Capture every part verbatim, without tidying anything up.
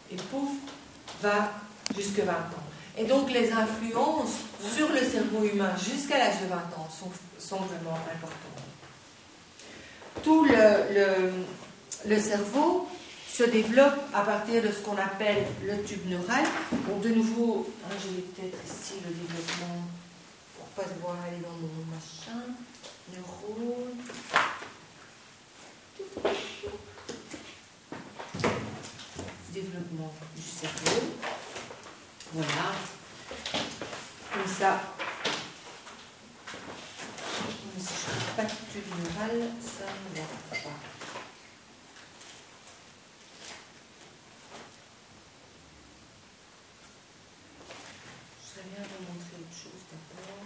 et pouf, va jusqu'à vingt ans. Et donc les influences sur le cerveau humain jusqu'à l'âge de vingt ans sont, sont vraiment importantes. Tout le, le, le cerveau se développe à partir de ce qu'on appelle le tube neural. Bon, de nouveau, hein, je vais peut-être ici le développement, pour ne pas devoir aller dans mon machin, neurones. Développement du cerveau. Voilà. Comme ça. Si je ne trouve pas de tube neural, ça ne va pas. Je serais bien de vous montrer autre chose d'abord.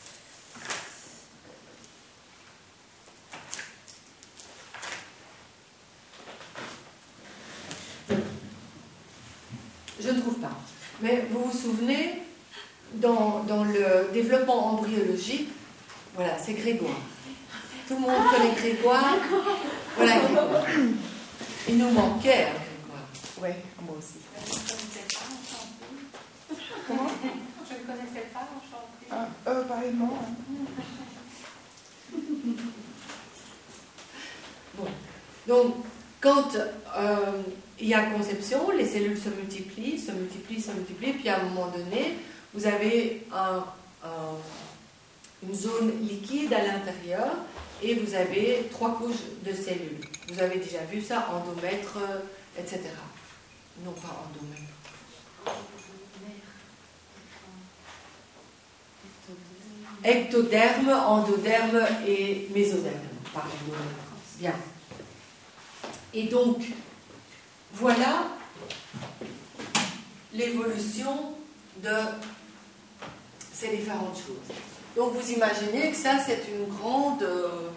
Je ne trouve pas. Mais vous vous souvenez, dans, dans le développement embryologique, voilà, c'est Grégoire. Tout le monde connaît Grégoire. Voilà Grégoire. Il nous manquait, hein, Grégoire. Oui, moi aussi. Je ne connaissais pas, enchantée. Comment? Je ne connaissais pas, enchantée. Ah, euh, pareillement. Bon. Donc, quand euh, il y a conception, les cellules se multiplient, se multiplient, se multiplient, puis à un moment donné, vous avez un, un, une zone liquide à l'intérieur et vous avez trois couches de cellules. Vous avez déjà vu ça, endomètre, et cetera. Non, pas endomètre. Ectoderme, endoderme et mésoderme. Pardon, bien. Et donc, voilà l'évolution de ces différentes choses. Donc, vous imaginez que ça, c'est une grande euh,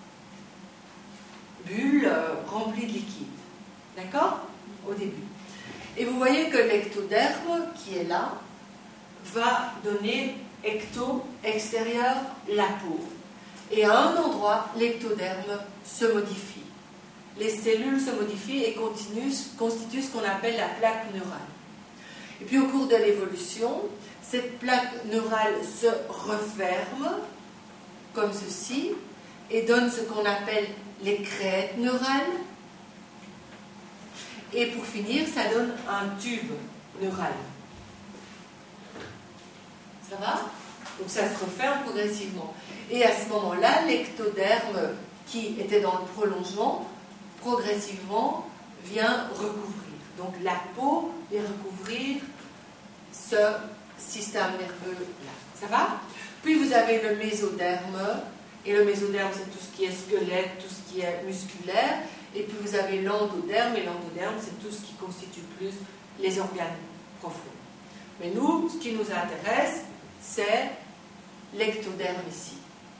bulle euh, remplie de liquide. D'accord? Au début. Et vous voyez que l'ectoderme, qui est là, va donner ecto, extérieur, la peau. Et à un endroit, l'ectoderme se modifie. Les cellules se modifient et continuent, constituent ce qu'on appelle la plaque neurale. Et puis au cours de l'évolution, cette plaque neurale se referme, comme ceci, et donne ce qu'on appelle les crêtes neurales. Et pour finir, ça donne un tube neural. Ça va? Donc ça se referme progressivement. Et à ce moment-là, l'ectoderme, qui était dans le prolongement, progressivement vient recouvrir. Donc la peau vient recouvrir ce système nerveux-là. Ça va? Puis vous avez le mésoderme, et le mésoderme c'est tout ce qui est squelette, tout ce qui est musculaire, et puis vous avez l'endoderme, et l'endoderme c'est tout ce qui constitue plus les organes profonds. Mais nous, ce qui nous intéresse, c'est l'ectoderme ici.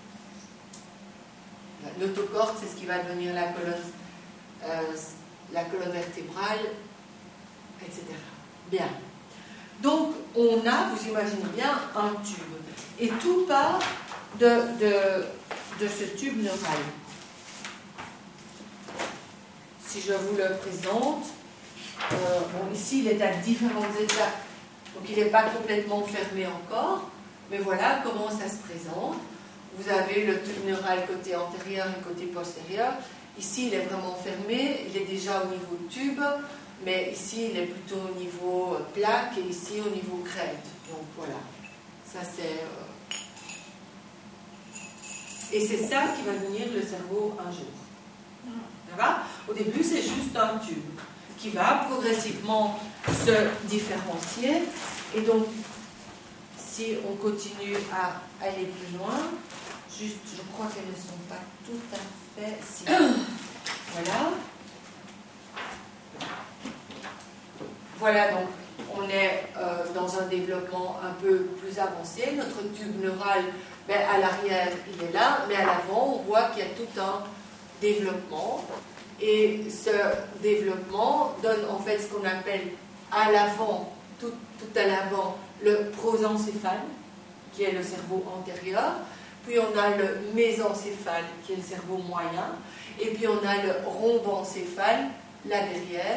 L'autocorte, c'est ce qui va devenir la colonne, euh, la colonne vertébrale, et cetera. Bien. Donc, on a, vous imaginez bien, un tube. Et tout part de, de, de ce tube neural. Si je vous le présente, euh, bon, ici, il est à différentes étapes. Donc, il n'est pas complètement fermé encore. Mais voilà comment ça se présente. Vous avez le tube neural côté antérieur et côté postérieur. Ici, il est vraiment fermé. Il est déjà au niveau tube. Mais ici, il est plutôt au niveau plaque et ici, au niveau crête. Donc, voilà. Ça, c'est... Euh... Et c'est ça qui va devenir le cerveau un jour. Ça va? Au début, c'est juste un tube qui va progressivement se différencier. Et donc, si on continue à aller plus loin, juste, je crois qu'elles ne sont pas tout à fait... Si. Voilà. Voilà, donc, on est euh, dans un développement un peu plus avancé. Notre tube neural, ben, à l'arrière, il est là, mais à l'avant, on voit qu'il y a tout un développement. Et ce développement donne en fait ce qu'on appelle à l'avant, tout, tout à l'avant, le prosencéphale, qui est le cerveau antérieur. Puis on a le mésencéphale, qui est le cerveau moyen. Et puis on a le rhombencéphale, là derrière,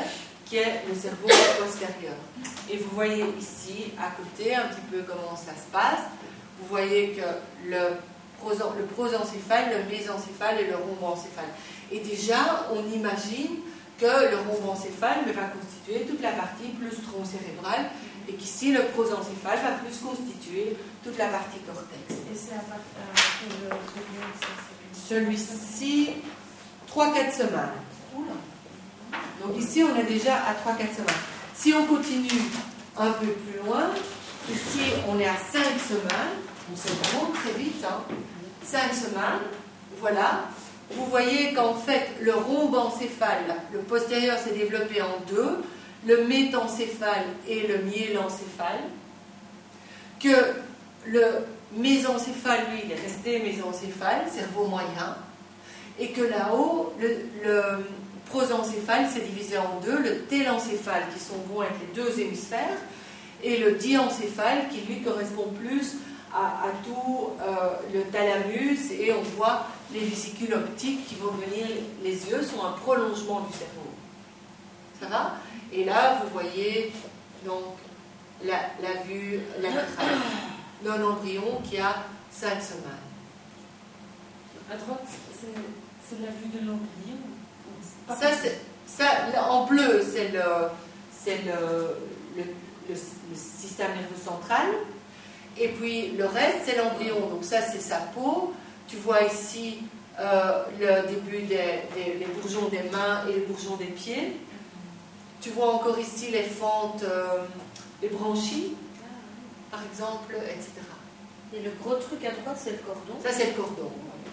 qui est le cerveau postérieur. Et vous voyez ici, à côté, un petit peu comment ça se passe. Vous voyez que le, prosen, le prosencéphale, le mésencéphale et le rhombencéphale. Et déjà, on imagine que le rhombencéphale va constituer toute la partie plus tronc cérébral et qu'ici, le prosencéphale va plus constituer toute la partie cortex. Et c'est à partir de ça? Celui-ci, trois à quatre semaines. Donc ici, on est déjà à trois à quatre semaines. Si on continue un peu plus loin, ici, on est à cinq semaines. Donc c'est vraiment très vite. Hein. cinq semaines, voilà. Vous voyez qu'en fait, le rhombencéphale, le postérieur s'est développé en deux, le métencéphale et le myélencéphale, que le mésencéphale, lui, il est resté mésencéphale, cerveau moyen, et que là-haut, le, le prosencéphale s'est divisé en deux, le télencéphale, qui sont vont être les deux hémisphères, et le diencéphale, qui lui correspond plus à, à tout euh, le thalamus, et on voit les vésicules optiques qui vont venir, les yeux sont un prolongement du cerveau. Ça va? Et là, vous voyez donc la, la vue latérale d'un embryon qui a cinq semaines. À droite, c'est la vue de l'embryon. Ça, c'est, ça, en bleu, c'est le, c'est le, le, le, le système nerveux central. Et puis le reste, c'est l'embryon. Donc ça, c'est sa peau. Tu vois ici euh, le début des, des les bourgeons des mains et les bourgeons des pieds. Tu vois encore ici les fentes, euh, les branchies, par exemple, et cetera. Et le gros truc à droite, c'est le cordon. Ça, c'est le cordon.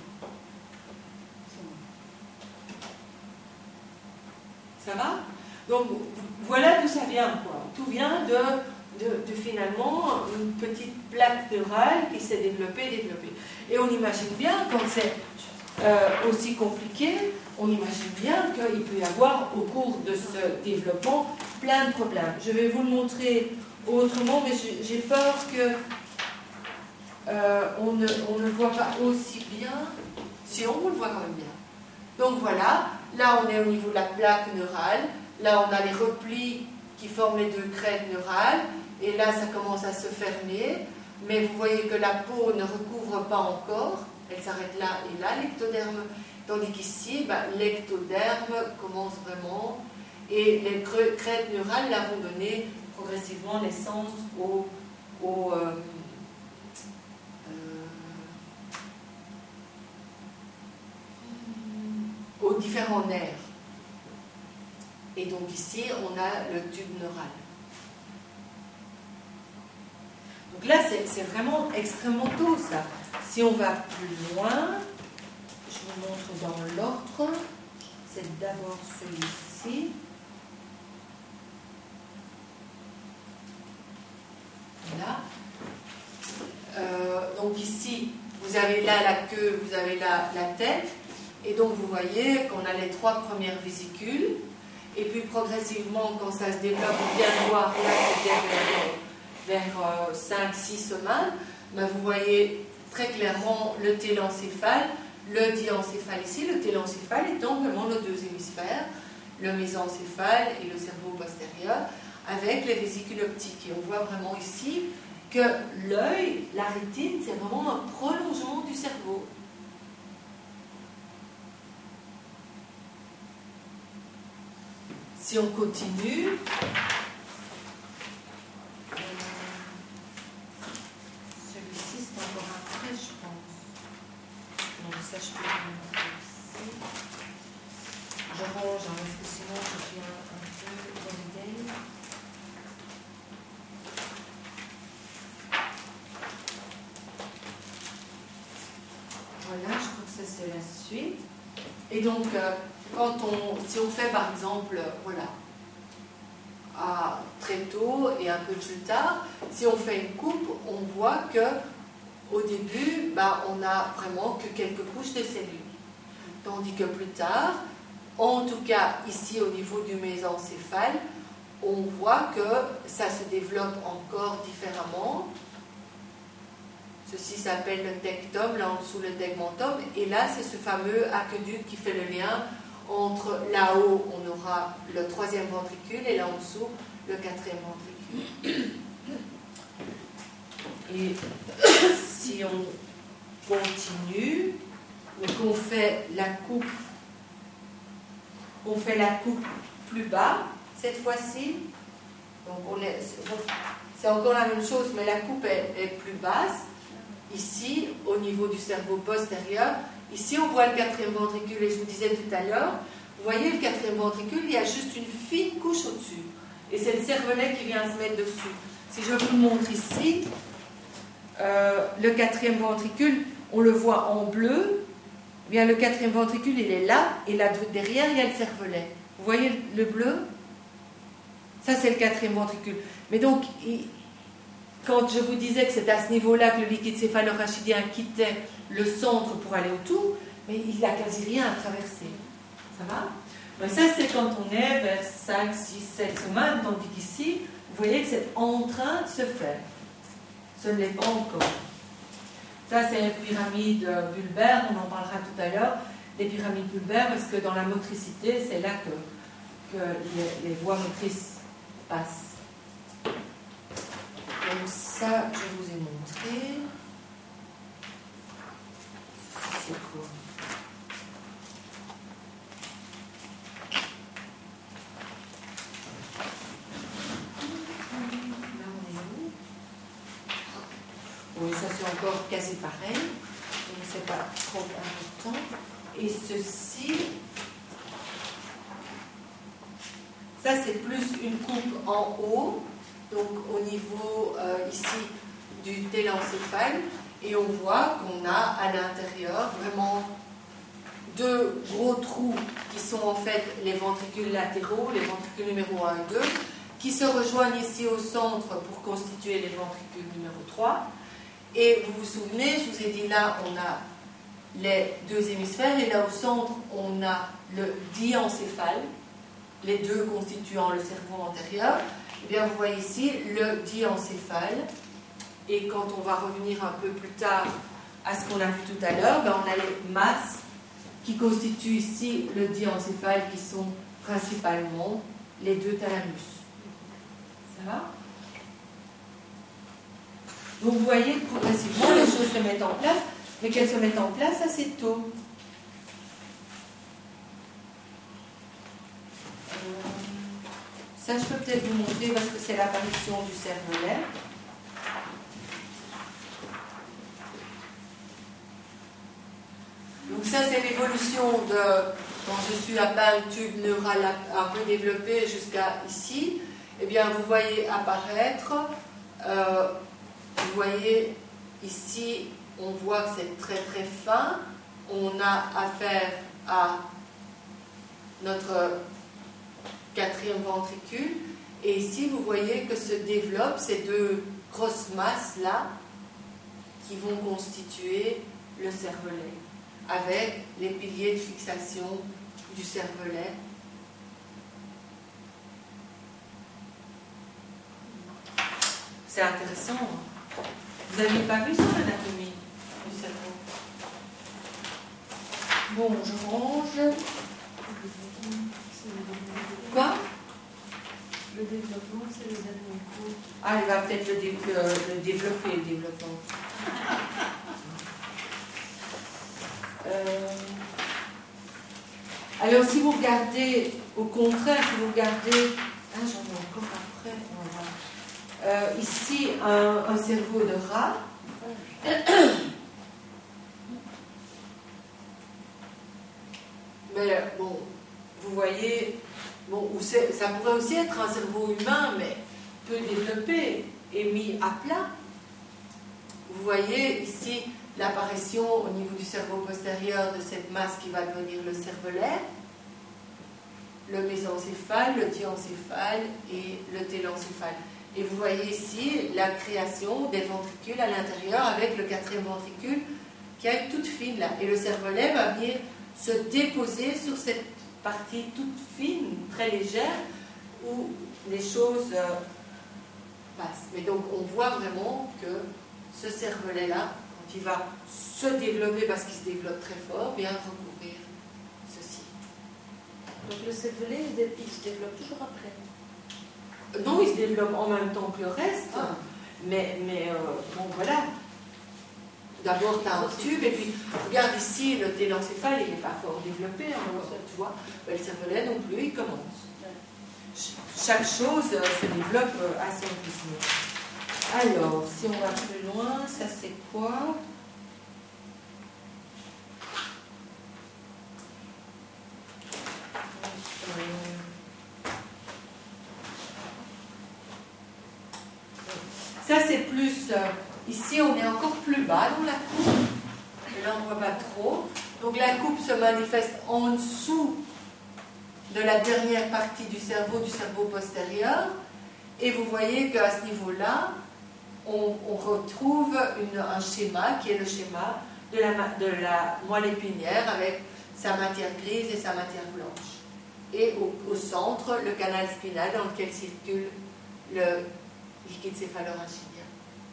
Ça va? Donc, voilà d'où ça vient, quoi. Tout vient de, de, de finalement une petite plaque neurale qui s'est développée, développée. Et on imagine bien, quand c'est euh, aussi compliqué, on imagine bien qu'il peut y avoir, au cours de ce développement, plein de problèmes. Je vais vous le montrer autrement, mais j'ai peur que euh, on, ne, on ne voit pas aussi bien. Si on, on le voit quand même bien. Donc voilà, là on est au niveau de la plaque neurale, là on a les replis qui forment les deux crêtes neurales, et là ça commence à se fermer, mais vous voyez que la peau ne recouvre pas encore, elle s'arrête là et là, l'ectoderme, tandis qu'ici, ben, l'ectoderme commence vraiment, et les crêtes neurales là vont donner progressivement naissance au... au euh, aux différents nerfs. Et donc ici, on a le tube neural. Donc là, c'est vraiment extrêmement tôt, ça. Si on va plus loin, je vous montre dans l'ordre. C'est d'abord celui-ci. Voilà. Euh, donc ici, vous avez là la queue, vous avez là la tête. Et donc vous voyez qu'on a les trois premières vésicules, et puis progressivement, quand ça se développe, on vient voir là c'est vers, vers euh, cinq six semaines, ben vous voyez très clairement le télencéphale, le diencéphale ici, le télencéphale étant vraiment nos deux hémisphères, le mésencéphale et le cerveau postérieur, avec les vésicules optiques. Et on voit vraiment ici que l'œil, la rétine, c'est vraiment un prolongement du cerveau. Si on continue, celui-ci c'est encore après, je pense. Donc ça, je peux le montrer ici. Je range, hein, parce que sinon je viens un peu validé. Voilà, je crois que ça c'est la suite. Et donc, euh, quand on, si on fait par exemple, voilà, à, très tôt et un peu plus tard, si on fait une coupe, on voit que au début, bah, on n'a vraiment que quelques couches de cellules. Tandis que plus tard, en tout cas ici au niveau du mésencéphale, on voit que ça se développe encore différemment. Ceci s'appelle le tectum, là en dessous le tegmentum, et là c'est ce fameux aqueduc qui fait le lien entre là-haut, on aura le troisième ventricule et là en dessous, le quatrième ventricule. Et si on continue, donc on fait la coupe, on fait la coupe plus bas cette fois-ci. Donc on est, c'est encore la même chose, mais la coupe est, est plus basse. Ici, au niveau du cerveau postérieur, ici on voit le quatrième ventricule, et je vous disais tout à l'heure, vous voyez le quatrième ventricule, il y a juste une fine couche au-dessus. Et c'est le cervelet qui vient se mettre dessus. Si je vous le montre ici, euh, le quatrième ventricule, on le voit en bleu, eh bien le quatrième ventricule, il est là, et là derrière, il y a le cervelet. Vous voyez le bleu? Ça, c'est le quatrième ventricule. Mais donc, il, quand je vous disais que c'est à ce niveau-là que le liquide céphalorachidien quittait le centre pour aller autour, mais il n'a quasi rien à traverser. Ça va? Mais ça, c'est quand on est vers cinq, six, sept semaines, tandis qu'ici, vous voyez que c'est en train de se faire. Ce ne l'est pas encore. Ça, c'est une pyramide bulbaire, on en parlera tout à l'heure. Les pyramides bulbaires, parce que dans la motricité, c'est là que, que les, les voies motrices passent. Donc ça, je vous ai montré. C'est quoi? Là, on est où? Oui, ça c'est encore quasi pareil. Donc c'est pas trop important. Et ceci, ça c'est plus une coupe en haut. Donc au niveau euh, ici du télencéphale, et on voit qu'on a à l'intérieur vraiment deux gros trous qui sont en fait les ventricules latéraux, les ventricules numéro un et deux, qui se rejoignent ici au centre pour constituer les ventricules numéro trois. Et vous vous souvenez, je vous ai dit là on a les deux hémisphères, et là au centre on a le diencéphale, les deux constituant le cerveau antérieur. Eh bien, vous voyez ici le diencéphale, et quand on va revenir un peu plus tard à ce qu'on a vu tout à l'heure, ben on a les masses qui constituent ici le diencéphale, qui sont principalement les deux thalamus. Ça va? Donc vous voyez que progressivement les choses se mettent en place, mais qu'elles se mettent en place assez tôt. Ça, je peux peut-être vous montrer parce que c'est l'apparition du cervelet. Donc ça, c'est l'évolution de, quand je suis à bas un tube neural un peu développé jusqu'à ici. Eh bien, vous voyez apparaître, euh, vous voyez ici, on voit que c'est très très fin. On a affaire à notre quatrième ventricule, et ici vous voyez que se développent ces deux grosses masses là qui vont constituer le cervelet avec les piliers de fixation du cervelet. C'est intéressant, hein? Vous n'aviez pas vu ça, l'anatomie du cerveau? Bon, je range. Quoi? Le développement, c'est le dernier cours. Ah, il va peut-être le, dé le, le développer, le développement. Euh... Alors, si vous regardez, au contraire, si vous regardez... Ah, j'en ai encore après. Voilà. Euh, ici, un, un cerveau de rat. Mais bon, vous voyez... Bon, ça pourrait aussi être un cerveau humain, mais peu développé et mis à plat. Vous voyez ici l'apparition au niveau du cerveau postérieur de cette masse qui va devenir le cervelet, le mésencéphale, le diencéphale et le télencéphale. Et vous voyez ici la création des ventricules à l'intérieur avec le quatrième ventricule qui est toute fine là. Et le cervelet va venir se déposer sur cette partie toute fine, très légère, où les choses euh, passent. Mais donc on voit vraiment que ce cervelet-là, quand il va se développer parce qu'il se développe très fort, vient recouvrir ceci. Donc le cervelet, il, dé- il se développe toujours après. Non, il se développe en même temps que le reste. Ah. Mais, mais euh, bon, voilà. D'abord, tu as un tube, et puis, regarde ici, le télencéphale, il n'est pas fort développé, hein, tu vois. Ben, le cervelet non plus, il commence. Ch- Chaque chose euh, se développe euh, à son rythme. Alors, si on va plus loin, ça c'est quoi? Ça c'est plus, euh, ici on est encore plus bas dans la coupe, et là on ne voit pas trop. Donc la coupe se manifeste en dessous de la dernière partie du cerveau, du cerveau postérieur, et vous voyez qu'à ce niveau-là, on, on retrouve une, un schéma qui est le schéma de la, de la moelle épinière avec sa matière grise et sa matière blanche. Et au, au centre, le canal spinal dans lequel circule le liquide céphalorachidien.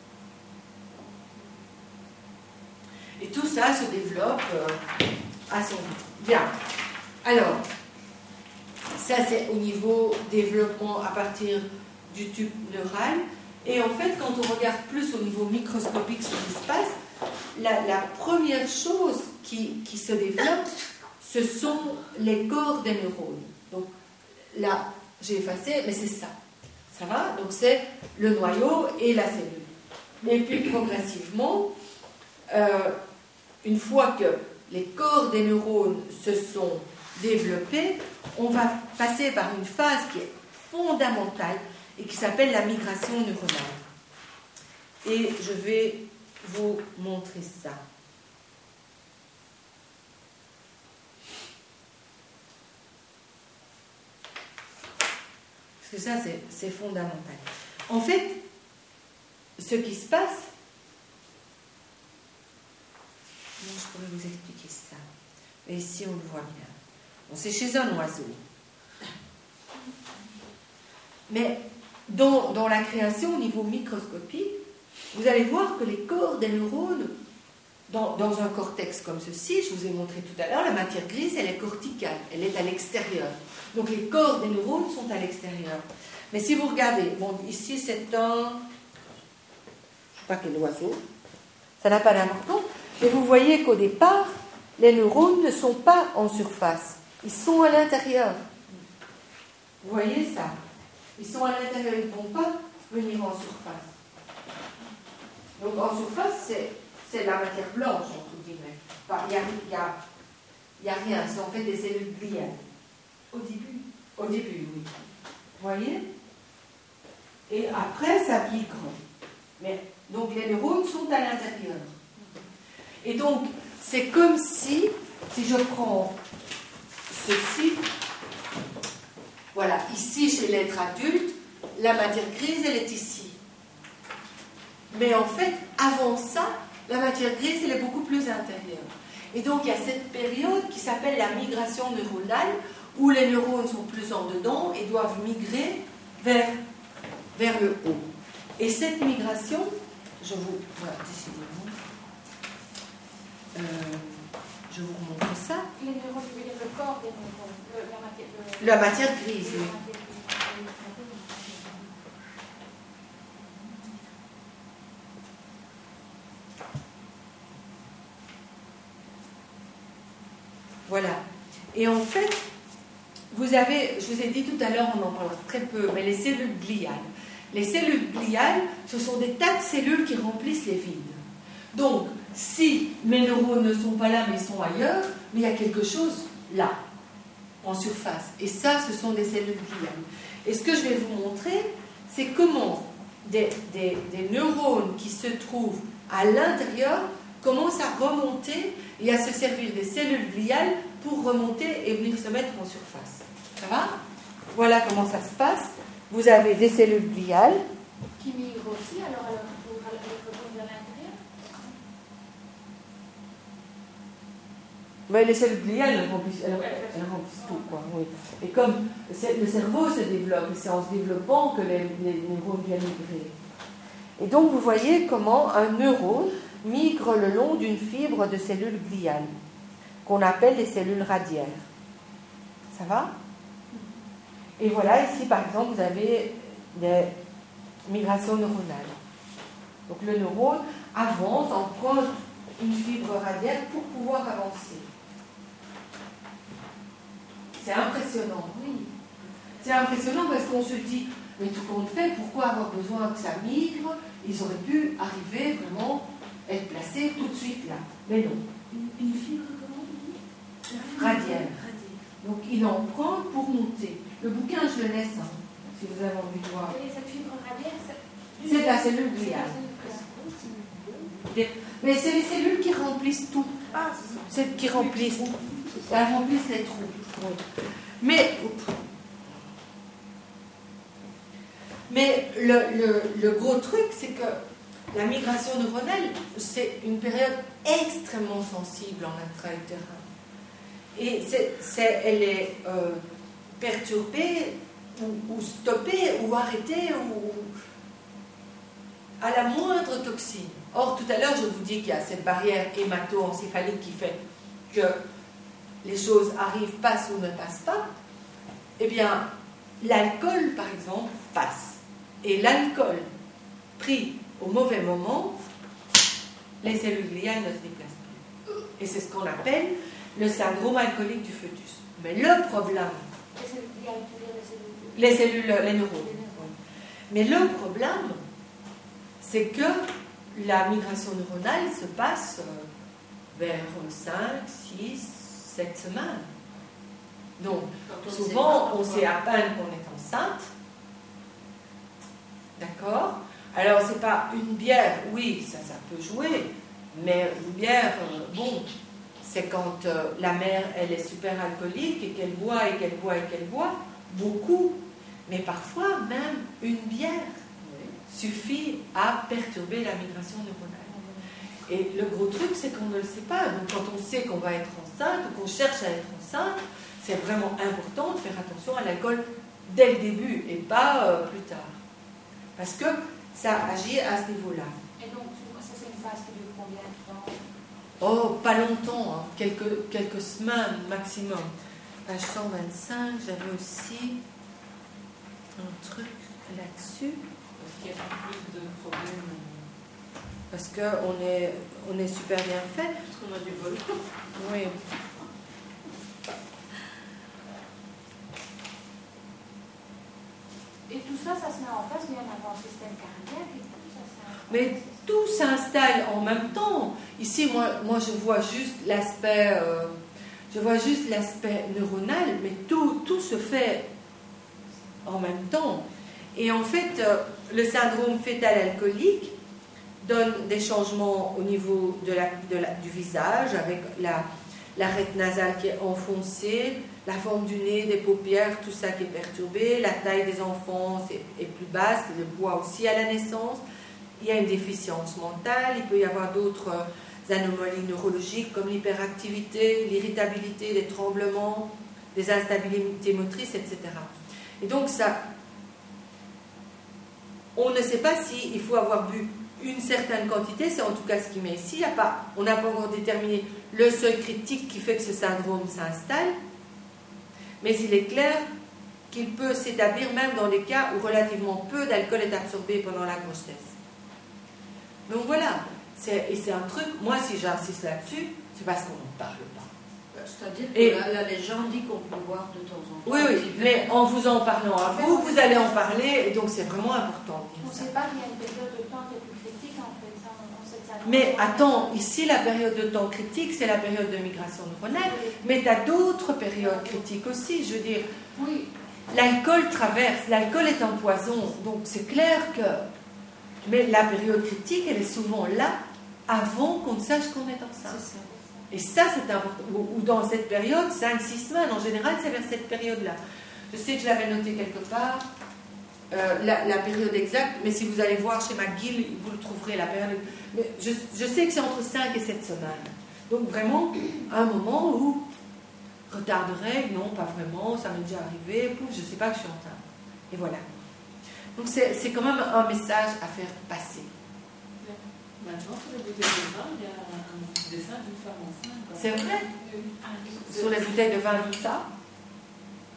Et tout ça se développe euh, à son rythme. Bien. Alors, ça c'est au niveau développement à partir du tube neural. Et en fait, quand on regarde plus au niveau microscopique ce qui se passe, la, la première chose qui, qui se développe, ce sont les corps des neurones. Donc là, j'ai effacé, mais c'est ça. Ça va? Donc c'est le noyau et la cellule. Et puis progressivement, euh, une fois que les corps des neurones se sont développés, on va passer par une phase qui est fondamentale et qui s'appelle la migration neuronale. Et je vais vous montrer ça. Parce que ça, c'est, c'est fondamental. En fait, ce qui se passe, comment je pourrais vous expliquer ça? Et ici, on le voit bien. Bon, c'est chez un oiseau. Mais dans, dans la création au niveau microscopique, vous allez voir que les corps des neurones, dans, dans un cortex comme ceci, je vous ai montré tout à l'heure, la matière grise, elle est corticale, elle est à l'extérieur. Donc les corps des neurones sont à l'extérieur. Mais si vous regardez, bon, ici c'est un, je ne sais pas quel oiseau, ça n'a pas d'importance, mais vous voyez qu'au départ, les neurones ne sont pas en surface, ils sont à l'intérieur. Vous voyez ça? Ils sont à l'intérieur, ils ne vont pas venir en surface. Donc en surface, c'est, c'est la matière blanche, entre guillemets. Enfin, il n'y a, y a, y a rien, c'est en fait des cellules gliales. Au début? Au début, oui. Vous voyez? Et après, ça migre. Mais, donc les neurones sont à l'intérieur. Et donc, c'est comme si, si je prends ceci, voilà, ici chez l'être adulte, la matière grise, elle est ici. Mais en fait, avant ça, la matière grise, elle est beaucoup plus intérieure. Et donc, il y a cette période qui s'appelle la migration neuronale, où les neurones sont plus en dedans et doivent migrer vers, vers le haut. Et cette migration, je vous... Voilà, décidément. Euh, je vous montre ça. Les neurones, je veux dire le corps des neurones, le, la matière... Le, La matière grise, oui. Voilà. Et en fait, vous avez, je vous ai dit tout à l'heure, on en parlera très peu, mais les cellules gliales. Les cellules gliales, ce sont des tas de cellules qui remplissent les vides. Donc, si mes neurones ne sont pas là, mais sont ailleurs, mais il y a quelque chose là, en surface. Et ça, ce sont des cellules gliales. Et ce que je vais vous montrer, c'est comment des, des, des neurones qui se trouvent à l'intérieur commencent à remonter et à se servir des cellules gliales pour remonter et venir se mettre en surface. Ça va? Voilà comment ça se passe. Vous avez des cellules gliales. Qui migrent aussi, alors, alors pour aller vers l'intérieur? Ouais, les cellules gliales, elles remplissent, elles, elles remplissent tout, quoi. Oui. Et comme le cerveau se développe, c'est en se développant que les, les neurones viennent migrer. Et donc, vous voyez comment un neurone migre le long d'une fibre de cellules gliales, qu'on appelle les cellules radiaires. Ça va? Et voilà, ici par exemple, vous avez des migrations neuronales. Donc le neurone avance, emprunte une fibre radiale pour pouvoir avancer. C'est impressionnant. Oui. C'est impressionnant parce qu'on se dit, mais tout compte fait, pourquoi avoir besoin que ça migre? Ils auraient pu arriver vraiment, être placés tout de suite là. Mais non. Une, une fibre, comment tu dis? Radiale. Donc il en prend pour monter. Le bouquin, je le laisse, hein, si vous avez envie de voir. Et cette fibre radiaire, c'est... C'est de la cellule gliale. Mais c'est les cellules qui remplissent tout. Ah, c'est ça. C'est qui remplissent. Elles remplissent les trous. Oui. Mais, mais le, le, le gros truc, c'est que la migration neuronale, c'est une période extrêmement sensible en intra-utérin. Et c'est, c'est, elle est euh, perturbée, ou, ou stoppée, ou arrêtée, ou à la moindre toxine. Or, tout à l'heure, je vous dis qu'il y a cette barrière hémato-encéphalique qui fait que les choses arrivent, passent ou ne passent pas. Eh bien, l'alcool, par exemple, passe. Et l'alcool, pris au mauvais moment, les cellules gliales ne se déplacent plus. Et c'est ce qu'on appelle le syndrome alcoolique du fœtus. Mais le problème... Les cellules gliales, tu veux dire Les les cellules... cellules, les neurones. Mais le problème, c'est que la migration neuronale se passe vers cinq, six, sept semaines. Donc, on souvent, sait pas, on sait à peine qu'on est enceinte. D'accord? Alors, c'est pas une bière, oui, ça, ça peut jouer, mais une bière, euh, bon, c'est quand euh, la mère, elle est super alcoolique et qu'elle boit et qu'elle boit et qu'elle boit, beaucoup. Mais parfois, même une bière suffit à perturber la migration neuronale. Et le gros truc, c'est qu'on ne le sait pas. Donc, quand on sait qu'on va être enceinte ou qu'on cherche à être enceinte, c'est vraiment important de faire attention à l'alcool dès le début et pas euh, plus tard. Parce que ça agit à ce niveau-là. Et donc, ça, c'est une phase qui dure combien de temps? Oh, pas longtemps, hein. quelques, quelques semaines maximum. Page cent vingt-cinq, j'avais aussi un truc là-dessus. Parce qu'il y a plus de problèmes. Parce qu'on est, on est super bien fait. Parce qu'on a du bol. Oui. Et tout ça, ça se met en place bien avant le système cardiaque et tout ça. ça Mais tout s'installe en même temps. Ici, moi, moi je vois juste l'aspect, euh, je vois juste l'aspect neuronal, mais tout, tout se fait en même temps. Et en fait, euh, le syndrome fœtal alcoolique donne des changements au niveau de la, de la, du visage, avec la, l'arête nasale qui est enfoncée, la forme du nez, des paupières, tout ça qui est perturbé, la taille des enfants est, est plus basse, le poids aussi à la naissance. Il y a une déficience mentale, il peut y avoir d'autres anomalies neurologiques comme l'hyperactivité, l'irritabilité, les tremblements, des instabilités motrices, et cetera. Et donc ça, on ne sait pas s'il faut avoir bu une certaine quantité, c'est en tout cas ce qui met ici. Il y a pas, on n'a pas encore déterminé le seuil critique qui fait que ce syndrome s'installe, mais il est clair qu'il peut s'établir même dans des cas où relativement peu d'alcool est absorbé pendant la grossesse. Donc voilà, c'est, et c'est un truc, moi si j'insiste là-dessus, c'est parce qu'on n'en parle pas. C'est-à-dire que Et- la, la légende dit qu'on peut boire de temps en temps. Oui, oui, mais en vous en parlant à vous, vous allez en parler, et donc c'est vraiment important. de On dire ne ça. sait pas qu'il y a une période de temps qui est plus critique en fait. Ça, on, on sait que ça Mais attends, ici la période de temps critique, c'est la période de migration neuronale, mais tu as d'autres périodes critiques aussi, je veux dire. Oui, L'alcool traverse, l'alcool est un poison, donc c'est clair que... Mais la période critique, elle est souvent là, avant qu'on ne sache qu'on est enceinte. C'est ça. Et ça, c'est important. Ou ou dans cette période, cinq six semaines, en général, c'est vers cette période-là. Je sais que je l'avais noté quelque part, euh, la, la période exacte, mais si vous allez voir chez McGill, vous le trouverez, la période... Mais je, je sais que c'est entre cinq et sept semaines. Donc vraiment, un moment où... Retard de règles, non, pas vraiment, ça m'est déjà arrivé, pouf, je ne sais pas que je suis enceinte. Et voilà. Donc c'est, c'est quand même un message à faire passer. Maintenant, sur les bouteilles de vin, il y a un petit dessin d'une femme enceinte. C'est vrai? Ah, Sur les bouteilles de vin, tout ça?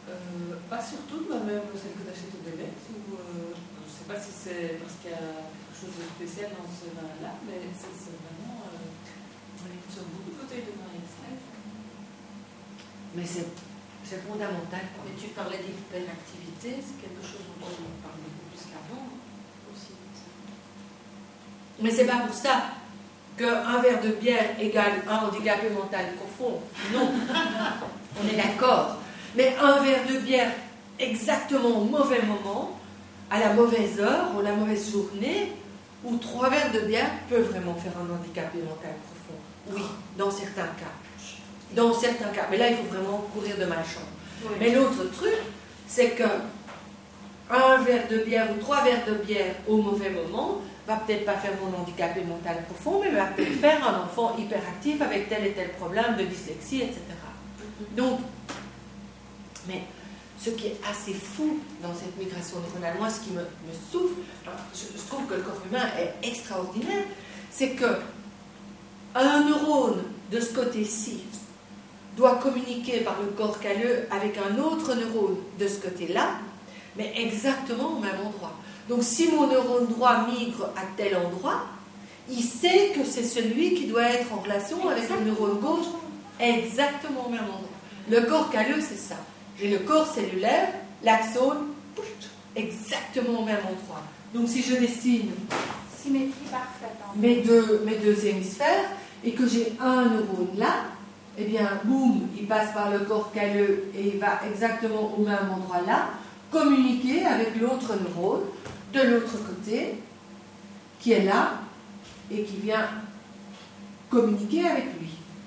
Euh, pas surtout, mais même celle que tu achètes au délai. Ou, euh, je ne sais pas si c'est parce qu'il y a quelque chose de spécial dans ce vin-là, mais c'est c'est vraiment euh, sur beaucoup de bouteilles de vin extrait. Mais c'est c'est fondamental. Quoi. Mais tu parlais d'hyperactivité, c'est quelque chose dont on parle beaucoup plus qu'avant aussi. Mais c'est pas pour ça qu'un verre de bière égale un handicapé mental profond. Non, on est d'accord. Mais un verre de bière exactement au mauvais moment, à la mauvaise heure, ou la mauvaise journée, ou trois verres de bière peuvent vraiment faire un handicapé mental profond. Oui, dans certains cas. Dans certains cas. Mais là, il faut vraiment courir de malchance. Oui. Mais l'autre truc, c'est que un verre de bière ou trois verres de bière au mauvais moment va peut-être pas faire mon handicapé mental profond, mais va peut-être faire un enfant hyperactif avec tel et tel problème de dyslexie, et cetera. Donc, mais ce qui est assez fou dans cette migration neuronale, moi, ce qui me, me souffle, je, je trouve que le corps humain est extraordinaire, c'est que un neurone de ce côté-ci doit communiquer par le corps calleux avec un autre neurone de ce côté-là, mais exactement au même endroit. Donc si mon neurone droit migre à tel endroit, il sait que c'est celui qui doit être en relation avec le neurone gauche exactement au même endroit. Le corps calleux, c'est ça. J'ai le corps cellulaire, l'axone, exactement au même endroit. Donc si je dessine Symétrie parfaite. Hein. mes deux, mes deux hémisphères et que j'ai un neurone là, eh bien, boum, il passe par le corps calleux et il va exactement au même endroit là, communiquer avec l'autre neurone de l'autre côté, qui est là et qui vient communiquer avec lui.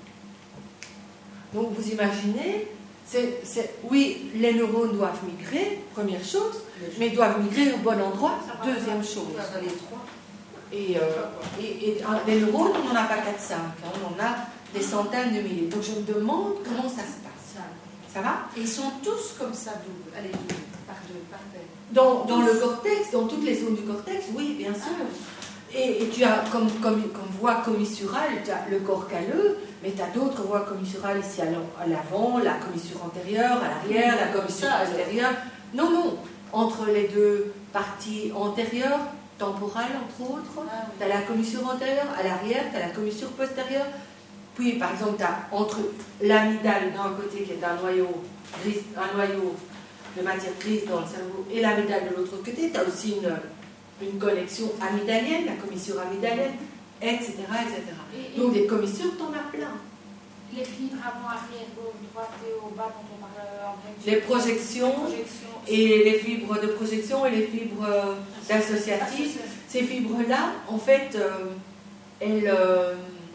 Donc, vous imaginez, c'est, c'est, oui, les neurones doivent migrer, première chose, mais ils doivent migrer au bon endroit, deuxième chose. Les trois. Et, euh, et, et les neurones, on n'en a pas quatre cinq, hein, on en a des centaines de milliers. Donc je me demande comment ça se passe. Ça va? Et ils sont tous comme ça, double. Allez, double, par deux, par deux. Dans, dans le cortex, dans toutes les zones du cortex, oui, bien sûr. Et, et tu as comme, comme, comme voie commissurale, tu as le corps calleux, mais tu as d'autres voies commissurales ici à l'avant, la commissure antérieure, à l'arrière, la commissure postérieure. Non, non, entre les deux parties antérieures, temporales entre autres, ah, oui. Tu as la commissure antérieure, à l'arrière, tu as la commissure postérieure. Puis, par exemple, tu as entre l'amygdale d'un côté qui est un noyau, gris, un noyau de matière grise dans le cerveau et l'amygdale de l'autre côté, tu as aussi une, une connexion amygdalienne, la commissure amygdalienne, et cetera et cetera. Et, Donc, des commissures, tu en as plein. Les fibres avant, arrière, gauche, droite et au bas dont on parle en grec. Les projections, projections et les fibres de projection et les fibres euh, d'associatif. Ces fibres-là, en fait, euh, elles... Euh,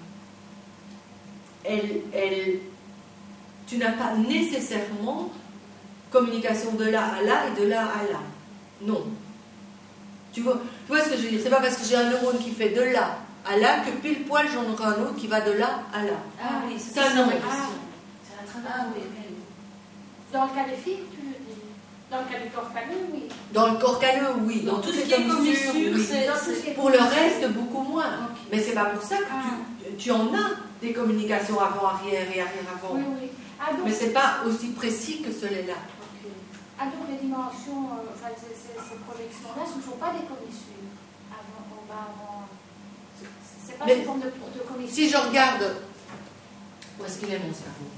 Elle, elle, tu n'as pas nécessairement communication de là à là et de là à là. Non. Tu vois, tu vois ce que je veux dire? C'est pas parce que j'ai un neurone qui fait de là à là que pile poil j'en aurai un autre qui va de là à là. Ah oui, c'est ça, ça, non. Ah, c'est un travail. Ah, oui. Dans le cas des filles, tu veux dire? Dans le cas du corps calleux, oui. Dans le corps calleux, oui. Dans, dans tout ce qui est commissure, oui. C'est, c'est... Pour le reste, beaucoup moins. Okay. Mais c'est pas pour ça que ah. tu, tu en as des communications avant-arrière et arrière-avant. Oui, oui. Ah, donc, mais c'est pas aussi précis que celui-là. Okay. Ah, donc les dimensions, euh, enfin, ces, ces, ces projections-là, ce ne sont pas des commissures. Avant, en bas, avant. C'est pas une forme de, de commissure. Si je regarde. Où est-ce qu'il est mon cerveau?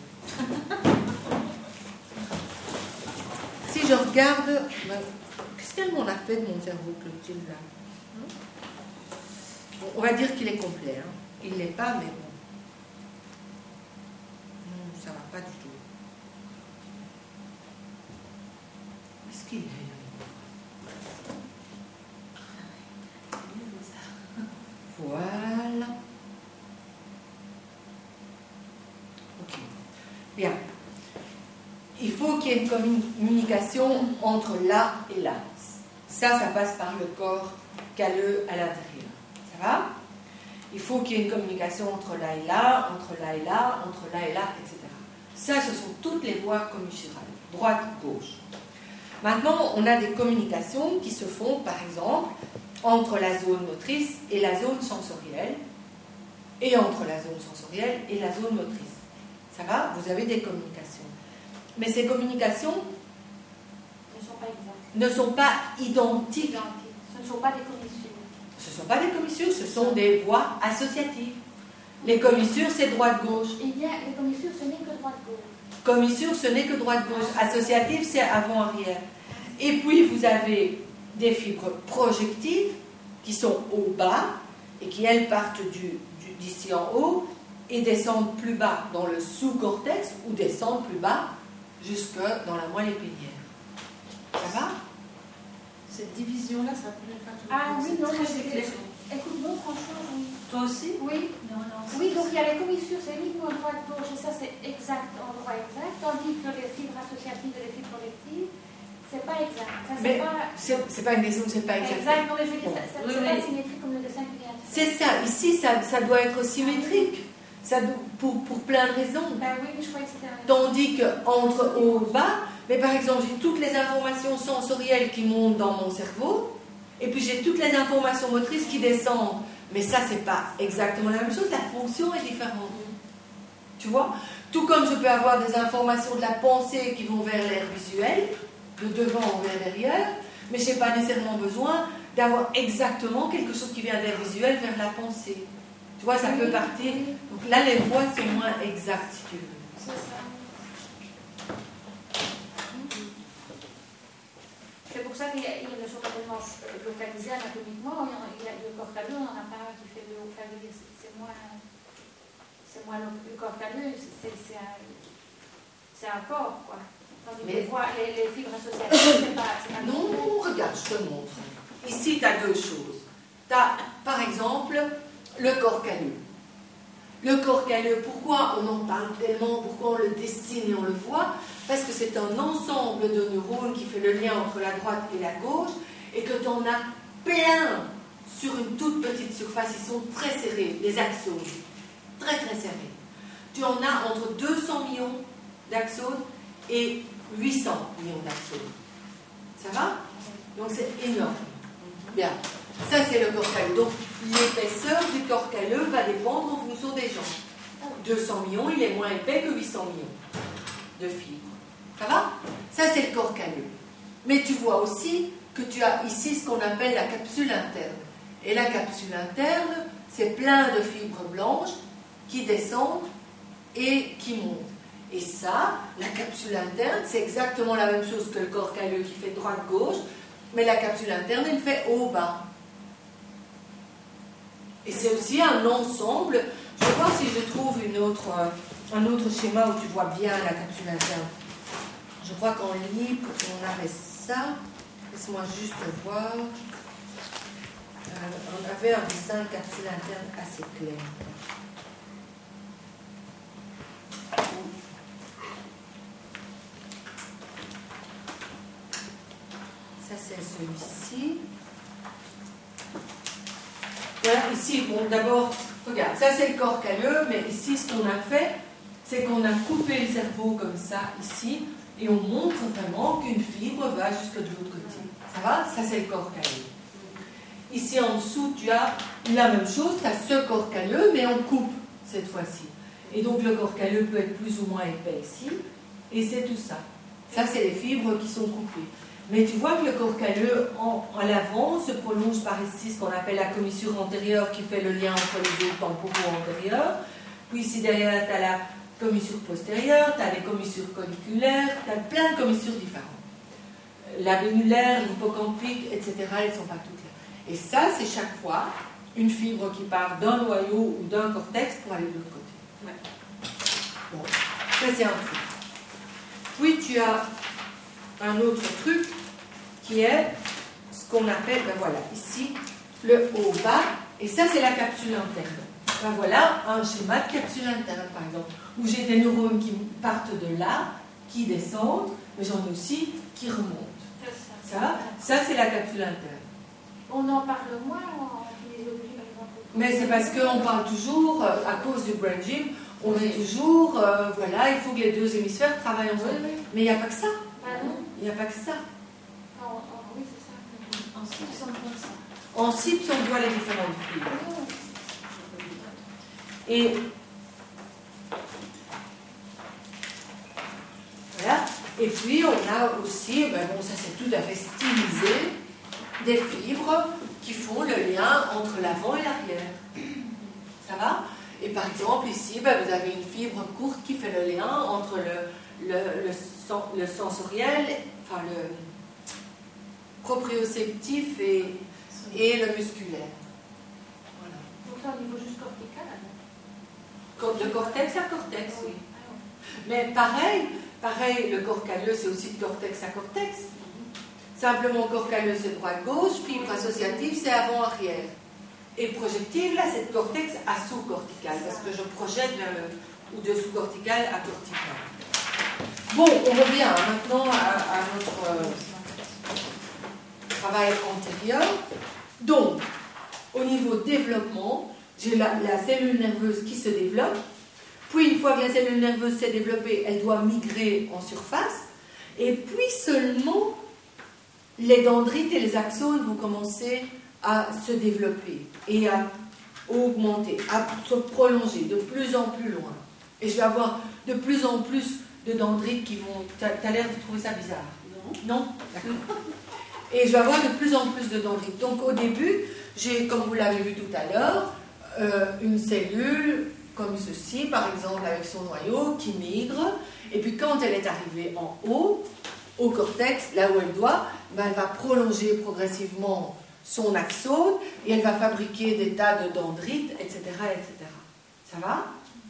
Si je regarde. Ben, qu'est-ce qu'elle m'en a fait de mon cerveau, Clotilde, là? Bon, on va dire qu'il est complet. Hein. Il ne l'est pas, mais bon. Non, ça ne va pas du tout. Où est-ce qu'il est? Voilà. Ok. Bien. Il faut qu'il y ait une communication entre là et là. Ça, ça passe par le corps calleux à l'intérieur. Ça va? Il faut qu'il y ait une communication entre là et là, entre là et là, entre là et là, et cetera. Ça, ce sont toutes les voies commissurales, droite, gauche. Maintenant, on a des communications qui se font, par exemple, entre la zone motrice et la zone sensorielle, et entre la zone sensorielle et la zone motrice. Ça va? Vous avez des communications. Mais ces communications, ne sont pas exactes. ne sont pas identiques. Identiques. Ce ne sont pas des commissures. Ce ne sont pas des commissures, ce sont des voies associatives. Les commissures, c'est droite-gauche. Il y a les commissures, ce n'est que droite-gauche. Commissure, ce n'est que droite-gauche. Associative, c'est avant-arrière. Et puis, vous avez des fibres projectives qui sont au bas et qui, elles, partent du, du, d'ici en haut et descendent plus bas dans le sous-cortex ou descendent plus bas jusque dans la moelle épinière. Ça va? Cette division-là, c'est la première fois que je Ah l'entends. oui, C'est non, très c'est- éclairant. Écoute, non, franchement, oui. Toi aussi? Oui, Non, non. oui, donc il y a les commissures, c'est uniquement droite-gauche, et ça c'est exact, endroit exact, tandis que les fibres associatives et les fibres collectives, c'est pas exact. Ça, c'est Mais pas c'est, c'est pas une question, c'est pas exact. exact, non, mais je veux dire, Bon. ça- ça- Oui, c'est oui. pas symétrique comme le dessin qui vient de faire. C'est ça. Ici, ça, ça doit être symétrique. Ça do- pour, pour plein de raisons. Ben oui, mais je croyais que c'était un... Tandis qu'entre haut et bas, mais par exemple, j'ai toutes les informations sensorielles qui montent dans mon cerveau, et puis j'ai toutes les informations motrices qui descendent. Mais ça, c'est pas exactement la même chose, la fonction est différente. Tu vois? Tout comme je peux avoir des informations de la pensée qui vont vers l'air visuel, de devant vers derrière, mais je n'ai pas nécessairement besoin d'avoir exactement quelque chose qui vient de l'air visuel vers la pensée. Tu vois, ça Oui, peut partir. oui, Donc là, les voies sont moins exactes, si tu veux. c'est ça. C'est pour ça qu'ils ne sont pas tellement localisés anatomiquement. Il y a, il y a le corps calleux, on n'en a pas un qui fait le haut calleux. C'est moins, c'est moins lo- le corps calleux, c'est, c'est, un, c'est un corps, quoi. Tandis que Mais- les, voies- les, les fibres associatives, c'est pas, c'est pas Non, regarde, je te montre. Ici, tu as deux choses. Tu as, par exemple, le corps calleux. Le corps calleux, pourquoi on en parle tellement, pourquoi on le dessine et on le voit? Parce que c'est un ensemble de neurones qui fait le lien entre la droite et la gauche, et que tu en as plein sur une toute petite surface. Ils sont très serrés, les axones. Très très serrés. Tu en as entre deux cents millions d'axones et huit cents millions d'axones. Ça va? Donc c'est énorme. Bien. Ça, c'est le corps calleux. Donc, l'épaisseur du corps calleux va dépendre en fonction des gens. deux cents millions, il est moins épais que huit cents millions de fibres. Ça va? Ça, c'est le corps calleux. Mais tu vois aussi que tu as ici ce qu'on appelle la capsule interne. Et la capsule interne, c'est plein de fibres blanches qui descendent et qui montent. Et ça, la capsule interne, c'est exactement la même chose que le corps calleux qui fait droite-gauche, mais la capsule interne, elle fait haut-bas. Et c'est aussi un ensemble. Je vais voir si je trouve une autre, euh, un autre schéma où tu vois bien la capsule interne. Je crois qu'en libre, on avait ça. Laisse-moi juste voir. Euh, on avait un dessin de capsule interne assez clair. Ça, c'est celui-ci. Voilà, ici, bon, d'abord, regarde, ça c'est le corps calleux, mais ici, ce qu'on a fait, c'est qu'on a coupé le cerveau comme ça, ici, et on montre vraiment qu'une fibre va jusque de l'autre côté. Ça va? Ça, c'est le corps calleux. Ici, en dessous, tu as la même chose, tu as ce corps calleux, mais on coupe cette fois-ci. Et donc, le corps calleux peut être plus ou moins épais ici, et c'est tout ça. Ça, c'est les fibres qui sont coupées. Mais tu vois que le corps calleux, en, en l'avant, se prolonge par ici, ce qu'on appelle la commissure antérieure, qui fait le lien entre les deux temporaux antérieurs. Puis ici, derrière, tu as la commissure postérieure, tu as les commissures colliculaires, tu as plein de commissures différentes. La vénulaire, l'hippocampique, et cetera, elles ne sont pas toutes là. Et ça, c'est chaque fois une fibre qui part d'un noyau ou d'un cortex pour aller de l'autre côté. Ouais. Bon, ça c'est un truc. Puis tu as un autre truc qui est ce qu'on appelle, ben voilà, ici, le haut-bas, et ça c'est la capsule interne. Ben voilà un schéma de capsule interne, par exemple, où j'ai des neurones qui partent de là, qui descendent, mais j'en ai aussi qui remontent. Ça, ça c'est la capsule interne. On en parle moins en kinésiologie, par exemple. Mais c'est parce qu'on parle toujours, euh, à cause du brain gym, on dit toujours, euh, voilà, il faut que les deux hémisphères travaillent ensemble. Oui, oui. Mais il n'y a pas que ça. Ah non? Il n'y a pas que ça. Ah, ah, oui, c'est ça. En cible, on voit ça. En cible, on voit les différentes fibres. Oh. Et voilà. Et puis, on a aussi, ben bon, ça c'est tout à fait stylisé, des fibres qui font le lien entre l'avant et l'arrière. Ça va? Et par exemple, ici, ben, vous avez une fibre courte qui fait le lien entre le, le, le, sen, le sensoriel, enfin le proprioceptif et, et le musculaire. Voilà. Donc ça, au niveau juste cortical, alors? De cortex à cortex, oui. Mais pareil, pareil, le corps calleux, c'est aussi de cortex à cortex. Simplement, corps calleux, c'est droite-gauche, fibre associative, c'est avant-arrière. Et projective, là, c'est de cortex à sous-cortical, parce que je projette vers le, ou de sous-cortical à cortical. Bon, on revient hein, maintenant à, à notre euh, travail antérieur. Donc, au niveau développement, j'ai la, la cellule nerveuse qui se développe. Puis, une fois que la cellule nerveuse s'est développée, elle doit migrer en surface. Et puis seulement, les dendrites et les axones vont commencer à se développer et à augmenter, à se prolonger de plus en plus loin. Et je vais avoir de plus en plus de dendrites qui vont... Tu as l'air de trouver ça bizarre? Non. Non? D'accord. Et je vais avoir de plus en plus de dendrites. Donc au début, j'ai, comme vous l'avez vu tout à l'heure, euh, une cellule comme ceci, par exemple, avec son noyau qui migre. Et puis quand elle est arrivée en haut, au cortex, là où elle doit, ben, elle va prolonger progressivement son axone et elle va fabriquer des tas de dendrites, et cetera, et cetera. Ça va?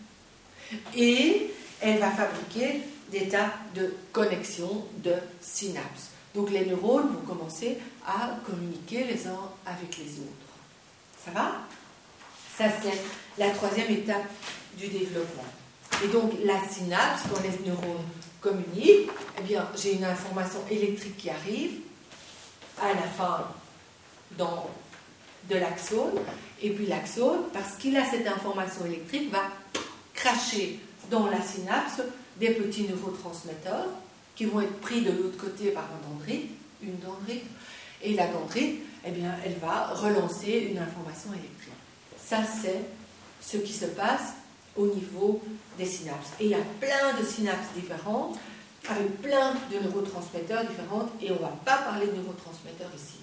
Et elle va fabriquer des tas de connexions de synapses. Donc les neurones vont commencer à communiquer les uns avec les autres. Ça va? Ça, c'est la troisième étape du développement. Et donc la synapse, quand les neurones communiquent, eh bien, j'ai une information électrique qui arrive à la fin dans, de l'axone, et puis l'axone, parce qu'il a cette information électrique, va cracher dans la synapse des petits neurotransmetteurs qui vont être pris de l'autre côté par un dendrite, une dendrite, et la dendrite, eh bien, elle va relancer une information électrique. Ça, c'est ce qui se passe au niveau des synapses. Et il y a plein de synapses différentes, avec plein de neurotransmetteurs différents, et on ne va pas parler de neurotransmetteurs ici.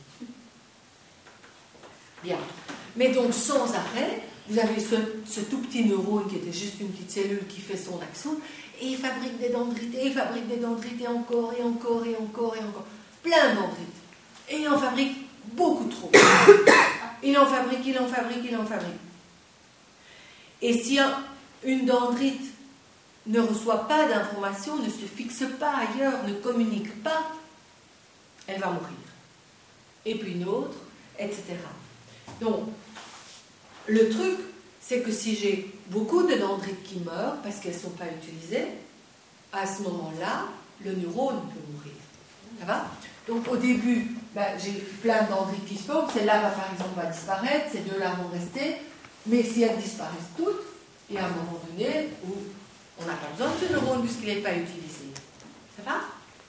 Bien. Mais donc, sans arrêt, vous avez ce, ce tout petit neurone qui était juste une petite cellule qui fait son axone, et il fabrique des dendrites, et il fabrique des dendrites, et encore, et encore, et encore, et encore. Plein de dendrites. Et il en fabrique beaucoup trop. Il en fabrique, il en fabrique, il en fabrique. Et si un, une dendrite ne reçoit pas d'informations, ne se fixe pas ailleurs, ne communique pas, elle va mourir. Et puis une autre, et cetera. Donc, le truc, c'est que si j'ai beaucoup de dendrites qui meurent parce qu'elles ne sont pas utilisées, à ce moment-là, le neurone peut mourir. Ça va? Donc, au début, ben, j'ai plein de dendrites qui se forment. Celle-là, va, par exemple, va disparaître. Ces deux-là vont rester. Mais si elles disparaissent toutes, il y a un moment donné où on n'a pas besoin de ce neurone puisqu'il n'est pas utilisé. Ça va?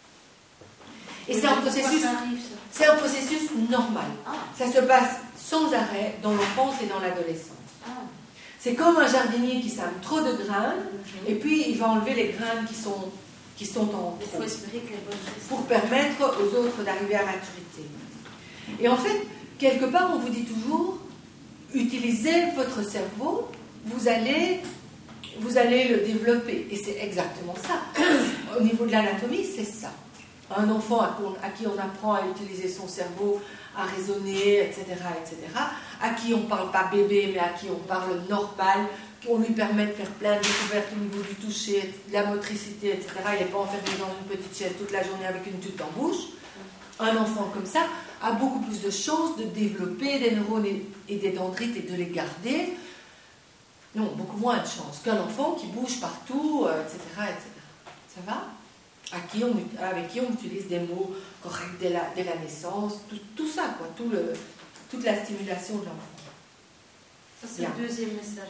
Et c'est un processus, c'est un processus normal. Ah. Ça se passe sans arrêt dans l'enfance et dans l'adolescence. Ah. C'est comme un jardinier qui sème trop de graines, Mm-hmm. et puis il va enlever les graines qui sont, qui sont en Il trop, faut espérer que les bonnes pour permettre aux autres d'arriver à maturité. Et en fait, quelque part, on vous dit toujours, utilisez votre cerveau, vous allez, vous allez le développer. Et c'est exactement ça. Au niveau de l'anatomie, c'est ça. Un enfant à, à qui on apprend à utiliser son cerveau, à raisonner, et cetera, et cetera, à qui on ne parle pas bébé, mais à qui on parle normal, qu'on lui permet de faire plein de découvertes au niveau du toucher, de la motricité, et cetera. Il n'est pas enfermé dans une petite chaise toute la journée avec une tute en bouche. Un enfant comme ça a beaucoup plus de chances de développer des neurones et, et des dendrites et de les garder. Non, beaucoup moins de chances qu'un enfant qui bouge partout, euh, et cetera, et cetera. Ça va? À qui on, avec qui on utilise des mots corrects dès la, dès la naissance, tout, tout ça, quoi, tout le, toute la stimulation de l'enfant. Ça, c'est le deuxième message.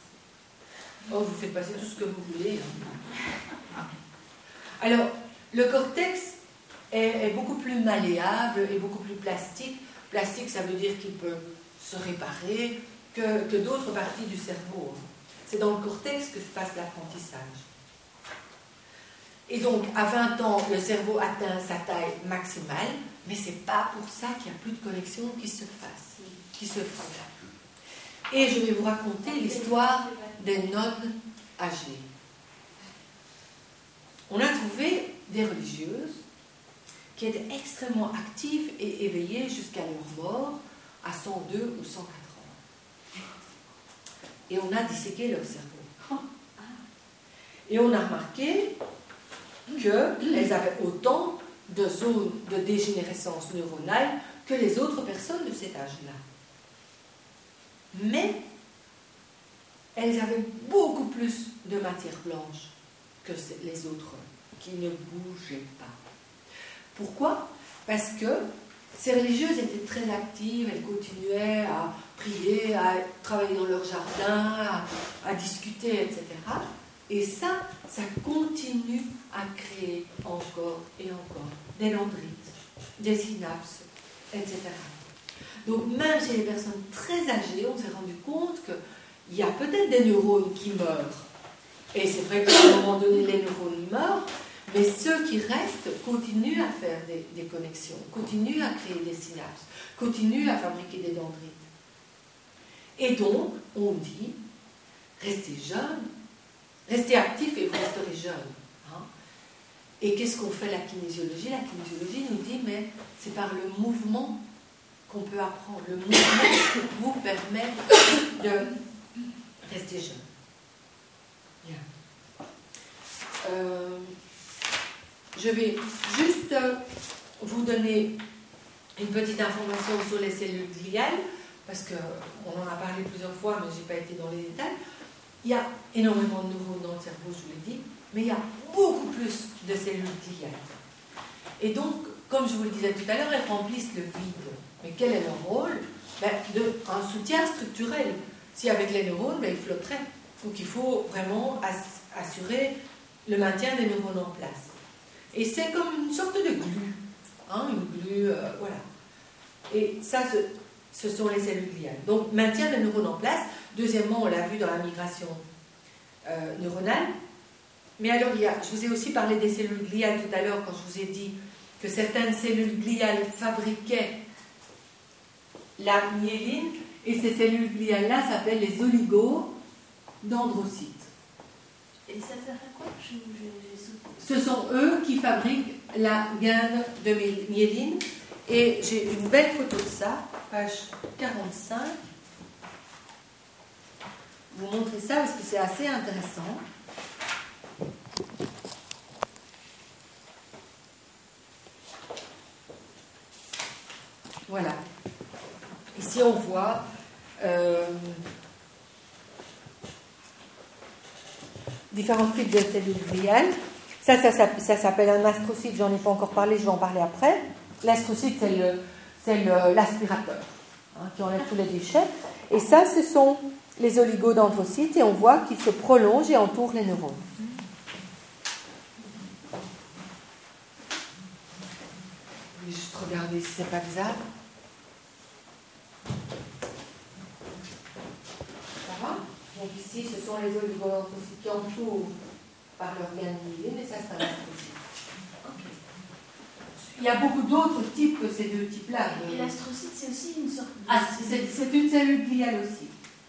Oh, vous faites passer tout ce que vous voulez. Hein. Alors, le cortex est, est beaucoup plus malléable et beaucoup plus plastique. Plastique, ça veut dire qu'il peut se réparer que, que d'autres parties du cerveau. C'est dans le cortex que se passe l'apprentissage. Et donc, à vingt ans, le cerveau atteint sa taille maximale, mais ce n'est pas pour ça qu'il n'y a plus de connexion qui se fasse, qui se fasse. Et je vais vous raconter l'histoire des nonnes âgées. On a trouvé des religieuses qui étaient extrêmement actives et éveillées jusqu'à leur mort, à cent deux ou cent quatre ans. Et on a disséqué leur cerveau. Et on a remarqué qu'elles avaient autant de zones de dégénérescence neuronale que les autres personnes de cet âge-là. Mais elles avaient beaucoup plus de matière blanche que les autres, qui ne bougeaient pas. Pourquoi? Parce que ces religieuses étaient très actives, elles continuaient à prier, à travailler dans leur jardin, à, à discuter, et cetera. Et ça, ça continue à créer encore et encore des dendrites, des synapses, et cetera. Donc même chez les personnes très âgées, on s'est rendu compte qu'il y a peut-être des neurones qui meurent. Et c'est vrai qu'à un moment donné, les neurones meurent, mais ceux qui restent continuent à faire des, des connexions, continuent à créer des synapses, continuent à fabriquer des dendrites. Et donc, on dit, restez jeunes, restez actifs et vous resterez jeunes. Hein. Et qu'est-ce qu'on fait la kinésiologie? La kinésiologie nous dit, mais c'est par le mouvement qu'on peut apprendre. Le mouvement vous permet de rester jeune. Bien. Euh, je vais juste vous donner une petite information sur les cellules gliales, parce qu'on en a parlé plusieurs fois, mais je n'ai pas été dans les détails. Il y a énormément de neurones dans le cerveau, je vous l'ai dit, mais il y a beaucoup plus de cellules gliales. Et donc, comme je vous le disais tout à l'heure, elles remplissent le vide. Mais quel est leur rôle? Ben, de, un soutien structurel. Si avec les neurones, ben, ils flotteraient. Donc il faut vraiment ass- assurer le maintien des neurones en place. Et c'est comme une sorte de glue. Hein, une glue, euh, voilà. Et ça, ce, ce sont les cellules gliales. Donc, maintien des neurones en place. Deuxièmement, on l'a vu dans la migration euh, neuronale. Mais alors, il y a, je vous ai aussi parlé des cellules gliales tout à l'heure, quand je vous ai dit que certaines cellules gliales fabriquaient la myéline, et ces cellules gliales-là s'appellent les oligodendrocytes. Et ça sert à quoi? je, je, je... Ce sont eux qui fabriquent la gaine de myéline. Et j'ai une belle photo de ça, page quarante-cinq. Je vous montrer ça parce que c'est assez intéressant. Voilà. Ici, on voit euh, différents types de cellules gliales. Ça, ça, ça, ça s'appelle un astrocyte. J'en ai pas encore parlé, je vais en parler après. L'astrocyte, c'est, le, c'est le, l'aspirateur hein, qui enlève tous les déchets. Et ça, ce sont les oligodendrocytes. Et on voit qu'ils se prolongent et entourent les neurones. Je vais juste regarder si c'est pas bizarre. Donc ici, ce sont les oligodendrocytes qui entourent par leur gaine myéline, et ça, c'est un astrocyte. Okay. Il y a beaucoup d'autres types que ces deux types-là. Et l'astrocyte, c'est aussi une sorte de... Ah, c'est, c'est une cellule gliale aussi.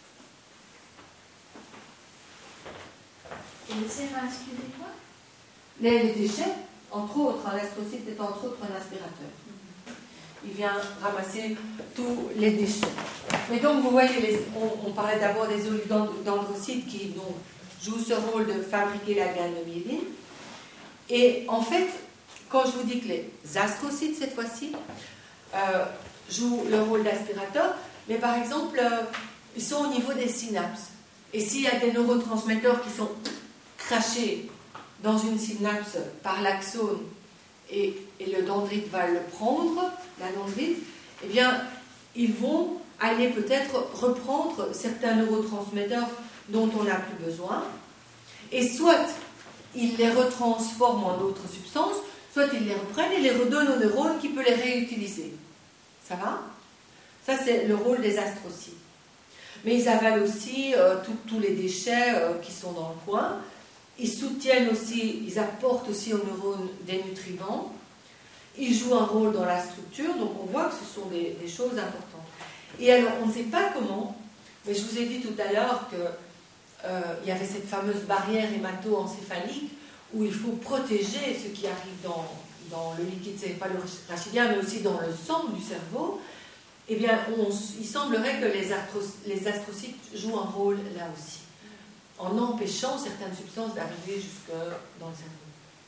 Et elle sert à aspirer quoi? les, les déchets, entre autres, un astrocyte est entre autres un aspirateur. Il vient ramasser tous les déchets. Mais donc, vous voyez, les, on, on parlait d'abord des oligodendrocytes qui donc, jouent ce rôle de fabriquer la gaine de myéline. Et en fait, quand je vous dis que les astrocytes, cette fois-ci, euh, jouent le rôle d'aspirateur, mais par exemple, euh, ils sont au niveau des synapses. Et s'il y a des neurotransmetteurs qui sont crachés dans une synapse par l'axone, et, et le dendrite va le prendre, la dendrite, eh bien, ils vont aller peut-être reprendre certains neurotransmetteurs dont on n'a plus besoin, et soit ils les retransforment en d'autres substances, soit ils les reprennent et les redonnent aux neurones qui peut les réutiliser. Ça va? Ça, c'est le rôle des astrocytes. Mais ils avalent aussi euh, tous les déchets euh, qui sont dans le coin, Ils soutiennent aussi, ils apportent aussi aux neurones des nutriments. Ils jouent un rôle dans la structure, donc on voit que ce sont des, des choses importantes. Et alors, on ne sait pas comment, mais je vous ai dit tout à l'heure qu'il euh, y avait cette fameuse barrière hémato-encéphalique où il faut protéger ce qui arrive dans, dans le liquide céphalorachidien, mais aussi dans le sang du cerveau. Eh bien, on, il semblerait que les, arthros, les astrocytes jouent un rôle là aussi, en empêchant certaines substances d'arriver jusque dans le cerveau.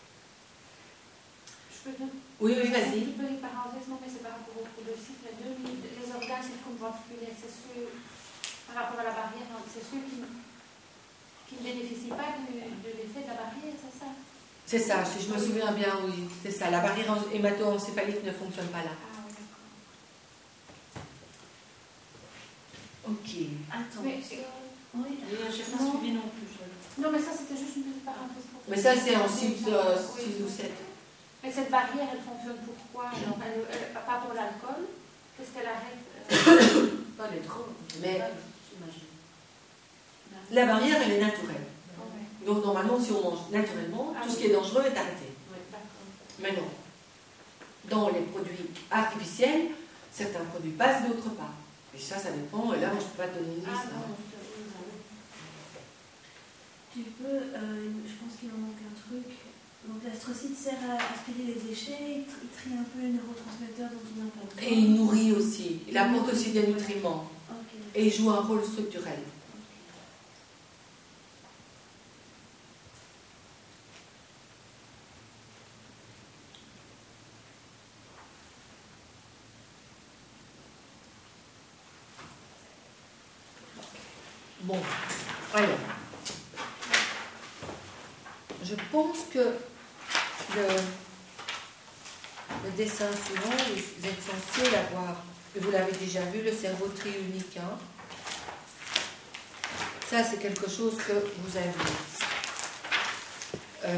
Je peux te... Oui, oui, vas-y. Un petit peu les parenthèses, non, mais c'est par rapport au cours de cycle. Les organes circumventriculaires, c'est ceux, par rapport à la barrière, c'est ceux qui, qui ne bénéficient pas de, de l'effet de la barrière, c'est ça? C'est ça, si je me souviens bien, oui, c'est ça. La barrière hémato-encéphalique ne fonctionne pas là. Ah, oui, d'accord. Ok. Attends. Mais, Oui, oui. je n'ai pas suivi non plus. je- Non, mais ça, c'était juste une petite parenthèse. Pour Mais ça, c'est en six Oui. ou sept. Mais cette barrière, elle fonctionne pourquoi? Alors, elle, elle, pas pour l'alcool? Qu'est-ce qu'elle arrête? euh, Pas les drogues. Mais J'imagine. la barrière, elle est naturelle. ouais. Donc, normalement, si on mange naturellement, Ah tout ce oui. qui est dangereux est arrêté. Oui. D'accord. Mais non. Dans les produits artificiels, certains produits passent, d'autres pas. Et ça, ça dépend. Et là, je ne peux pas te donner une Ah liste. non, hein. je te- Tu peux, euh, je pense qu'il en manque un truc. Donc l'astrocyte sert à aspirer les déchets, il tr- il trie un peu les neurotransmetteurs dont on n'a pas besoin. Et il nourrit aussi. Il apporte aussi des nutriments. Ok. Et il joue un rôle structurel. Bon, alors, je pense que le, le dessin suivant, vous êtes censé l'avoir, et vous l'avez déjà vu, le cerveau triunique. Hein. Ça, c'est quelque chose que vous avez. Euh,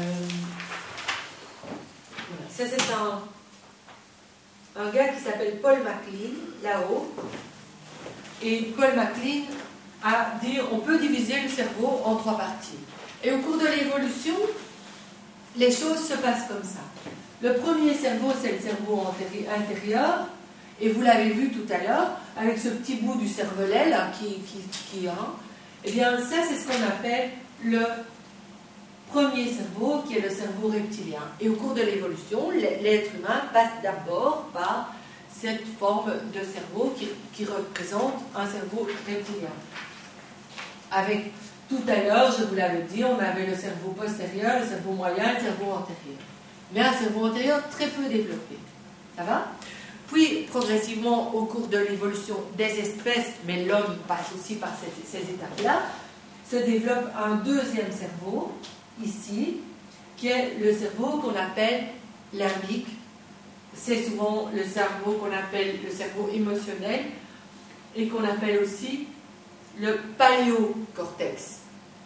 voilà. Ça, c'est un, un gars qui s'appelle Paul MacLean, là-haut. Et Paul MacLean a dit on peut diviser le cerveau en trois parties. Et au cours de l'évolution, les choses se passent comme ça. Le premier cerveau, c'est le cerveau intérieur, et vous l'avez vu tout à l'heure, avec ce petit bout du cervelet là, qui, qui, qui hein, eh bien ça, c'est ce qu'on appelle le premier cerveau, qui est le cerveau reptilien. Et au cours de l'évolution, l'être humain passe d'abord par cette forme de cerveau qui, qui représente un cerveau reptilien. Avec, tout à l'heure, je vous l'avais dit, on avait le cerveau postérieur, le cerveau moyen, le cerveau antérieur. Mais un cerveau antérieur très peu développé. Ça va? Puis, progressivement, au cours de l'évolution des espèces, mais l'homme passe aussi par cette, ces étapes-là, se développe un deuxième cerveau, ici, qui est le cerveau qu'on appelle limbique. C'est souvent le cerveau qu'on appelle le cerveau émotionnel et qu'on appelle aussi le paléocortex.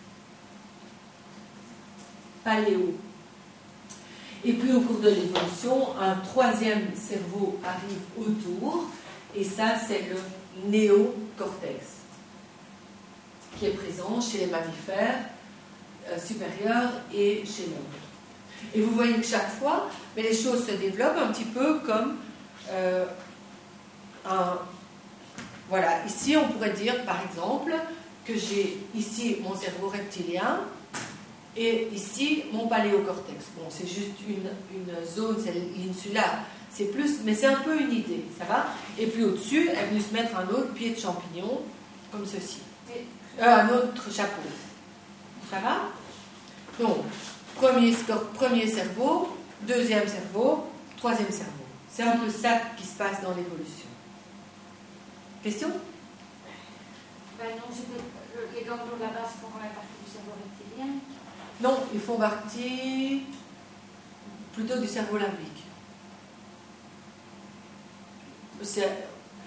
Paléo. Et puis au cours de l'évolution, un troisième cerveau arrive autour, et ça c'est le néocortex, qui est présent chez les mammifères euh, supérieurs et chez l'homme. Et vous voyez que chaque fois, mais les choses se développent un petit peu comme euh, un... Voilà, ici on pourrait dire par exemple que j'ai ici mon cerveau reptilien et ici mon paléocortex. Bon, c'est juste une, une zone, c'est l'insula, c'est plus, mais c'est un peu une idée, ça va? Et puis au-dessus, elle est venue se mettre un autre pied de champignon, comme ceci. Euh, un autre chapeau. Ça va? Donc, premier, premier cerveau, deuxième cerveau, troisième cerveau. C'est un peu ça qui se passe dans l'évolution. Question? Ben non, c'est que les ganglions de la base font quand même partie du cerveau reptilien. Non, ils font partie plutôt du cerveau limbique. C'est...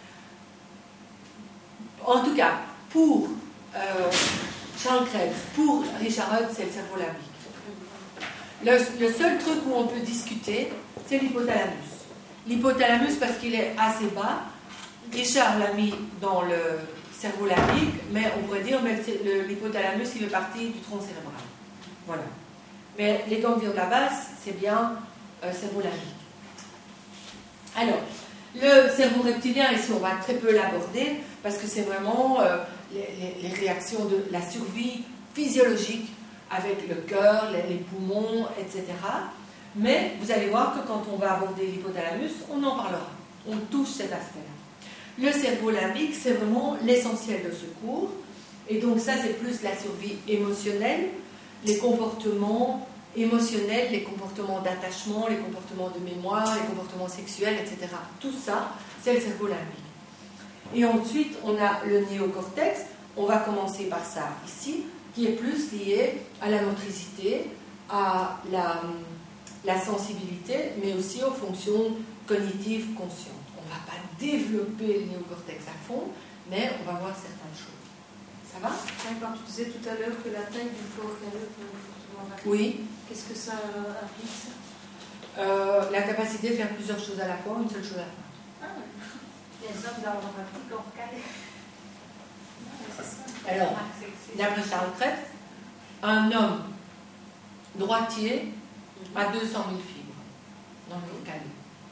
En tout cas, pour euh, Charles Krebs, pour Richard Hutz, c'est le cerveau limbique. Le, le seul truc où on peut discuter, c'est l'hypothalamus. L'hypothalamus parce qu'il est assez bas. Richard l'a mis dans le cerveau limbique, mais on pourrait dire que l'hypothalamus il fait partie du tronc cérébral. Voilà. Mais les ganglions de la base, c'est bien euh, cerveau limbique. Alors, le cerveau reptilien, ici, on va très peu l'aborder parce que c'est vraiment euh, les, les, les réactions de la survie physiologique avec le cœur, les, les poumons, et cetera. Mais vous allez voir que quand on va aborder l'hypothalamus, on en parlera. On touche cet aspect-là. Le cerveau limbique, c'est vraiment l'essentiel de ce cours. Et donc ça, c'est plus la survie émotionnelle, les comportements émotionnels, les comportements d'attachement, les comportements de mémoire, les comportements sexuels, et cetera. Tout ça, c'est le cerveau limbique. Et ensuite, on a le néocortex. On va commencer par ça ici, qui est plus lié à la motricité, à la, la sensibilité, mais aussi aux fonctions cognitives conscientes. On ne va pas développer le néocortex à fond, mais on va voir certaines choses. Ça va? Quand tu disais tout à l'heure que la taille du corps calleux peut fortement varier, Oui. qu'est-ce que ça implique ça? Euh, la capacité de faire plusieurs choses à la fois, une seule chose à la fois. Ah ouais. Les hommes dans leur petit corps calé. C'est ça. Alors, d'après Charles Krebs, un homme droitier a deux cent mille fibres dans le corps calé.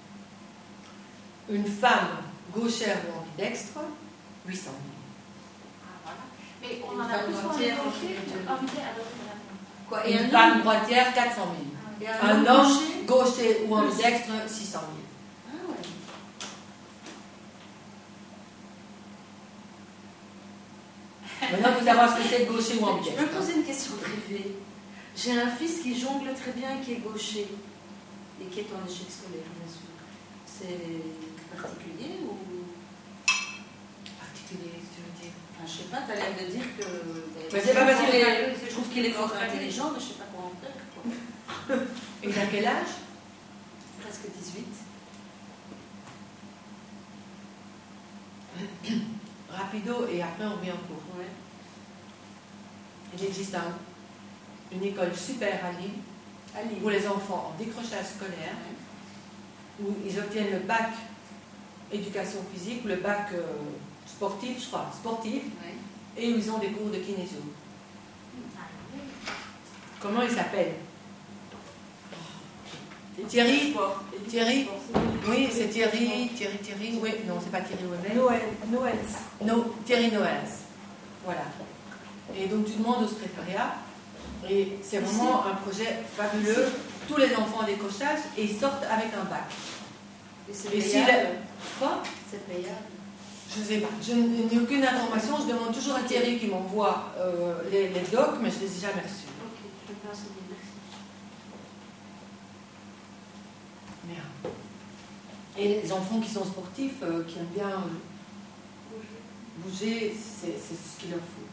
Une femme gauchère ou ambidextre, huit cent mille. Mais on Une en a femme plus en droitière, gaucher, en en vidéo, alors Quoi, et Une un femme homme, droitière, quatre cent mille. et Un homme homme gaucher gaucher ou ambidextre, six cent mille. Ah ouais. Maintenant, vous savoir ce que c'est gaucher ou Je ambidextre. peux poser une question privée. J'ai un fils qui jongle très bien et qui est gaucher et qui est en échec scolaire, bien sûr. C'est particulier ou Particulier, tu veux dire? enfin, je sais pas, tu as l'air de dire que. Mais c'est pas parce qu'il est- Je trouve qu'il est fort intelligent, mais je sais pas comment faire. Quoi. Et à quel âge? Presque dix-huit. Rapido, et après on revient en cours. Ouais. Il existe un- une école super à Lille À Lille. pour les enfants en décrochage scolaire où ils obtiennent le bac éducation physique ou le bac euh, sportif, je crois, sportif, Ouais. et où ils ont des cours de kinésio. Comment il s'appelle? Thierry? Thierry? Oui, c'est Thierry, Thierry, Thierry, oui, non, c'est pas Thierry Ouemet. Noël, Noël. No, Thierry Noëls. Voilà. Et donc tu demandes au secrétariat, et c'est vraiment un projet fabuleux. Tous les enfants en décrochage, et ils sortent avec un bac. Et c'est Et si payable. le- Quoi? C'est payable. Je ne sais pas. Je n'ai aucune information. Je demande toujours à Thierry qui m'envoie euh, les, les docs, mais je ne les ai jamais reçus. Ok, je vais me renseigner, merci. Merde. Et les enfants qui sont sportifs, euh, qui aiment bien bouger, c'est c'est ce qu'il leur faut.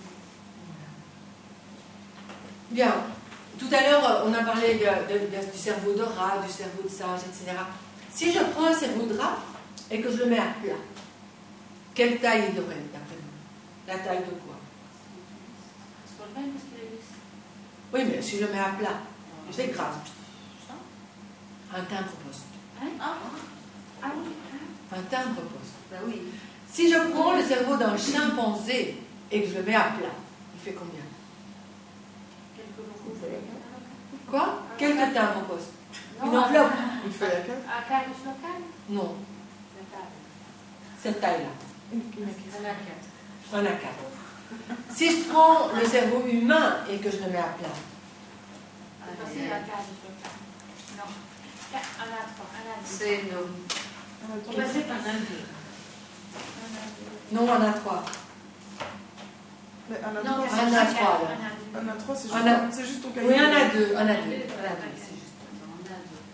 Voilà. Bien. Tout à l'heure, on a parlé de- de- de- du cerveau de rat, du cerveau de singe, et cetera. Si je prends un cerveau de rat et que je le mets à plat, quelle taille il aurait, d'après vous? La taille de quoi? C'est pas le même parce qu'il est lisse. Oui, mais si je le mets à plat, je l'écrase. Un timbre-poste. Hein? Ah, ah oui. Un timbre-poste. Ben oui. Si je prends le cerveau d'un chimpanzé et que je le mets à plat, il fait combien? Quelques jours. Quoi? Quelques timbres-poste. Non, Une enveloppe? Il fait la carte. À carus local? Non, C'est pas. cette taille-là. Un A quatre. Un A quatre. Si je prends le cerveau humain et que je le mets à plat, C'est facile à carus local. Non. Un à trois, un à deux. C'est non. On va faire Un A deux. non, un A trois. Mais un A Non, trois, c'est Un c'est- à un trois, quatre, là. un à deux. un A trois, c'est Un A- juste, c'est juste ton cahier. Oui, un A deux, un A deux. Un à deux. Un A deux, c'est juste. Attends, un A deux.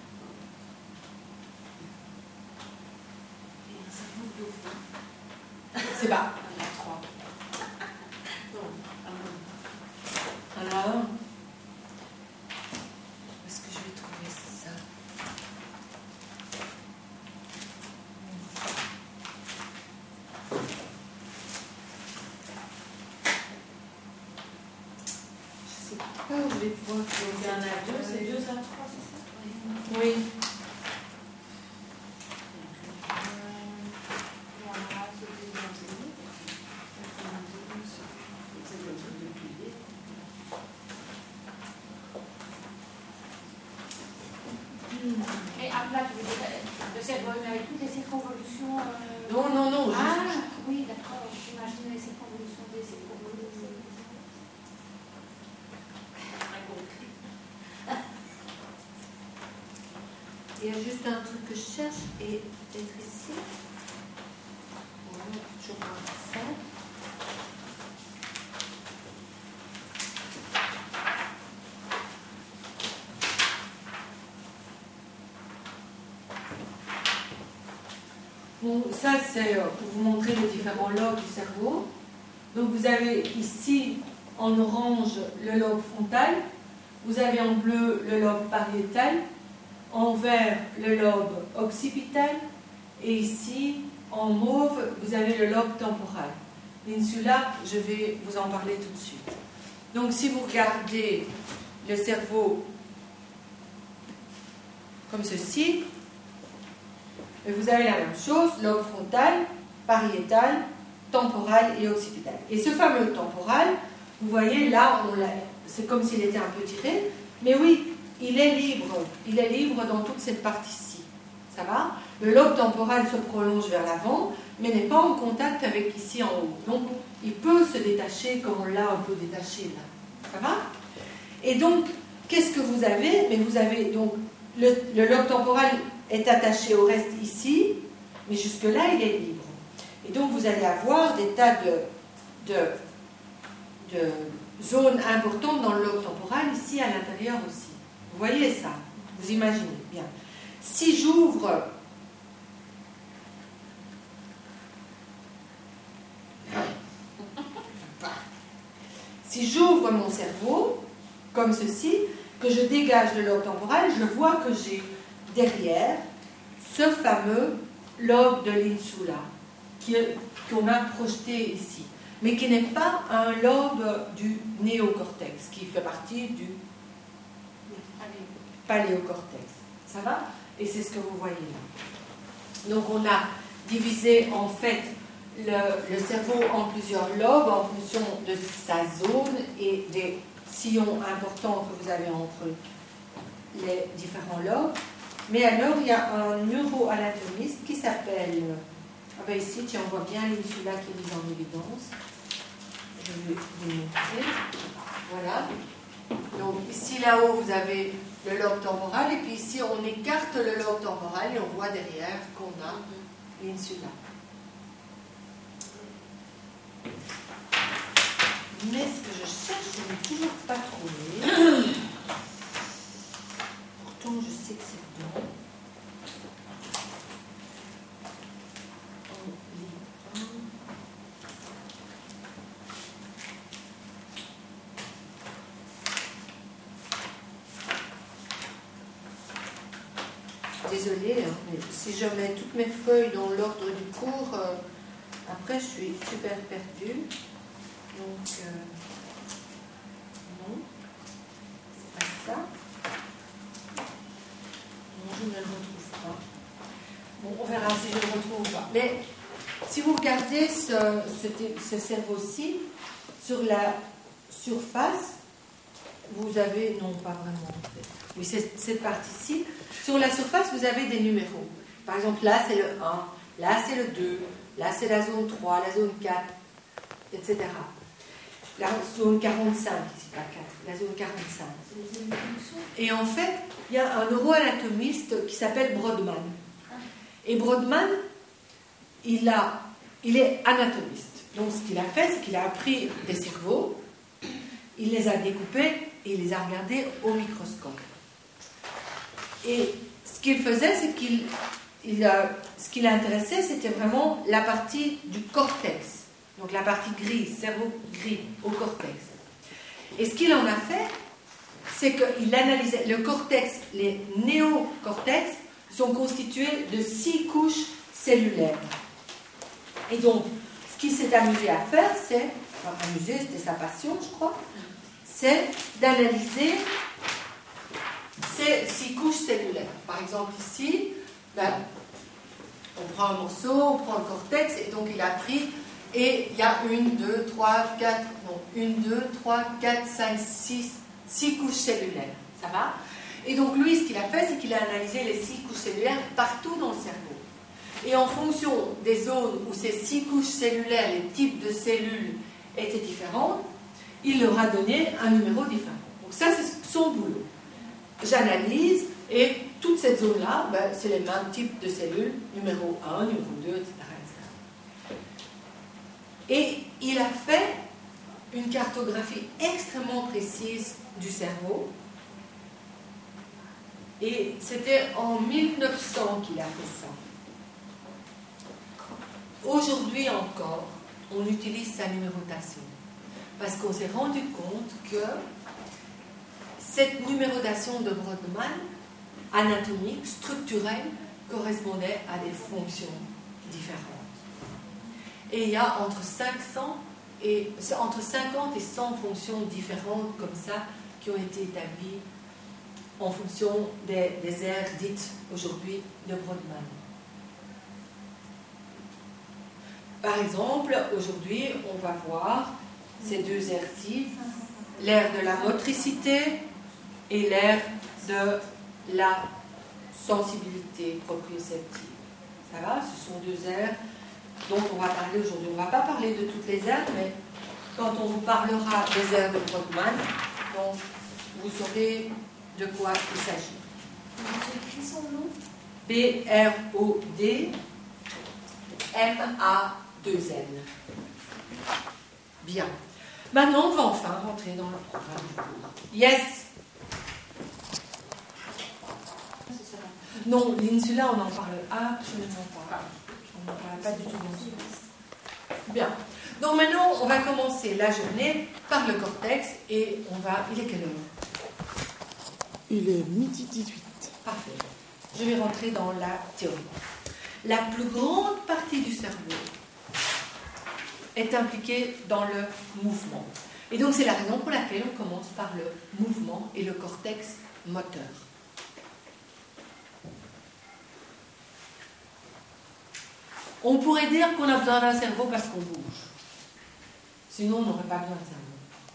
Et un cerveau de dauphin. C'est pas. Un A trois. Non, un A. Un A un. Où est-ce que je vais trouver ça? Je sais pas où je vais pouvoir trouver C'est ça. un A deux, c'est deux A trois, c'est ça? Oui. circonvolutions. euh, Non, non, non. juste- Ah, oui, d'accord. J'imagine les circonvolutions des circonvolutions. Il y a juste un truc que je cherche et peut-être ici. Voilà, toujours pas ça. Bon, ça, c'est euh, pour vous montrer les différents lobes du cerveau. Donc, vous avez ici, en orange, le lobe frontal. Vous avez en bleu le lobe pariétal. En vert, le lobe occipital. Et ici, en mauve, vous avez le lobe temporal. L'insula, je vais vous en parler tout de suite. Donc, si vous regardez le cerveau comme ceci, vous avez la même chose, lobe frontal, pariétal, temporal et occipital. Et ce fameux temporal, vous voyez là, on l'a, c'est comme s'il était un peu tiré, mais oui, il est libre, il est libre dans toute cette partie-ci. Ça va? Le lobe temporal se prolonge vers l'avant, mais n'est pas en contact avec ici en haut. Donc, il peut se détacher comme on l'a un peu détaché là. Ça va? Et donc, qu'est-ce que vous avez? Mais vous avez donc le, le lobe temporal est attaché au reste ici, mais jusque-là, il est libre. Et donc, vous allez avoir des tas de, de, de zones importantes dans le lobe temporal, ici à l'intérieur aussi. Vous voyez ça? Vous imaginez bien. Si j'ouvre si j'ouvre mon cerveau, comme ceci, que je dégage le lobe temporal, je vois que j'ai derrière ce fameux lobe de l'insula qu'on a projeté ici, mais qui n'est pas un lobe du néocortex, qui fait partie du paléocortex. Ça va? Et c'est ce que vous voyez là. Donc on a divisé en fait le, le cerveau en plusieurs lobes en fonction de sa zone et des sillons importants que vous avez entre les différents lobes. Mais alors, il y a un neuroanatomiste qui s'appelle... Ah ben ici, tu en vois bien l'insula qui est mise en évidence. Je vais vous montrer. Voilà. Donc ici, là-haut, vous avez le lobe temporal. Et puis ici, on écarte le lobe temporal et on voit derrière qu'on a l'insula. Mais ce que je cherche, je n'ai toujours pas trouvé. Pourtant, je sais que c'est dedans. Désolée, hein, mais si je mets toutes mes feuilles dans l'ordre du cours, euh, après je suis super perdue. Donc, euh, non, c'est pas ça. Non, je ne le retrouve pas. Bon, on verra si je le retrouve ou pas. Mais si vous regardez ce, ce, ce cerveau-ci, sur la surface, vous avez, non pas vraiment en fait, oui, c'est cette partie-ci. Sur la surface, vous avez des numéros. Par exemple, là c'est le un, là c'est le deux, là c'est la zone trois, la zone quatre, et cetera. La zone quarante-cinq, ici pas quatre, la zone quarante-cinq. Et en fait, il y a un neuroanatomiste qui s'appelle Brodmann. Et Brodmann, il, a, il est anatomiste. Donc ce qu'il a fait, c'est qu'il a pris des cerveaux, il les a découpés et il les a regardés au microscope. Et ce qu'il faisait, c'est qu'il il a, ce qui l'intéressait, c'était vraiment la partie du cortex. Donc la partie grise, cerveau gris, au cortex. Et ce qu'il en a fait, c'est qu'il analysait le cortex, les néocortex sont constitués de six couches cellulaires. Et donc, ce qu'il s'est amusé à faire, c'est, enfin amusé, c'était sa passion, je crois, c'est d'analyser ces six couches cellulaires. Par exemple, ici, ben, on prend un morceau, on prend le cortex, et donc il a pris... Et il y a une, deux, trois, quatre, non, une, deux, trois, quatre, cinq, six, six couches cellulaires. Ça va? Et donc lui, ce qu'il a fait, c'est qu'il a analysé les six couches cellulaires partout dans le cerveau. Et en fonction des zones où ces six couches cellulaires, les types de cellules étaient différents, il leur a donné un numéro différent. Donc ça, c'est son boulot. J'analyse et toute cette zone-là, ben, c'est les mêmes types de cellules, numéro un, numéro deux, et cetera, et cetera. Et il a fait une cartographie extrêmement précise du cerveau. Et c'était en mille neuf cents qu'il a fait ça. Aujourd'hui encore, on utilise sa numérotation. Parce qu'on s'est rendu compte que cette numérotation de Brodmann, anatomique, structurelle, correspondait à des fonctions différentes. Et il y a entre cinq cents et, entre cinquante et cent fonctions différentes comme ça qui ont été établies en fonction des, des aires dites aujourd'hui de Brodmann. Par exemple, aujourd'hui, on va voir ces deux aires-ci, l'aire de la motricité et l'aire de la sensibilité proprioceptive. Ça va? Ce sont deux aires dont on va parler aujourd'hui. On ne va pas parler de toutes les aires, mais quand on vous parlera des aires de Brodmann, donc, vous saurez de quoi il s'agit. J'ai écrit son nom. B R O D M A deux N. Bien. Maintenant, on va enfin rentrer dans le programme du cours. Yes. Non, l'insula, on n'en parle absolument pas. On n'en parle pas du tout dans ce cours. Bien. Donc maintenant, on va commencer la journée par le cortex et on va... Il est quelle heure? Il est midi dix-huit. Parfait. Je vais rentrer dans la théorie. La plus grande partie du cerveau est impliquée dans le mouvement. Et donc c'est la raison pour laquelle on commence par le mouvement et le cortex moteur. On pourrait dire qu'on a besoin d'un cerveau parce qu'on bouge. Sinon, on n'aurait pas besoin de cerveau.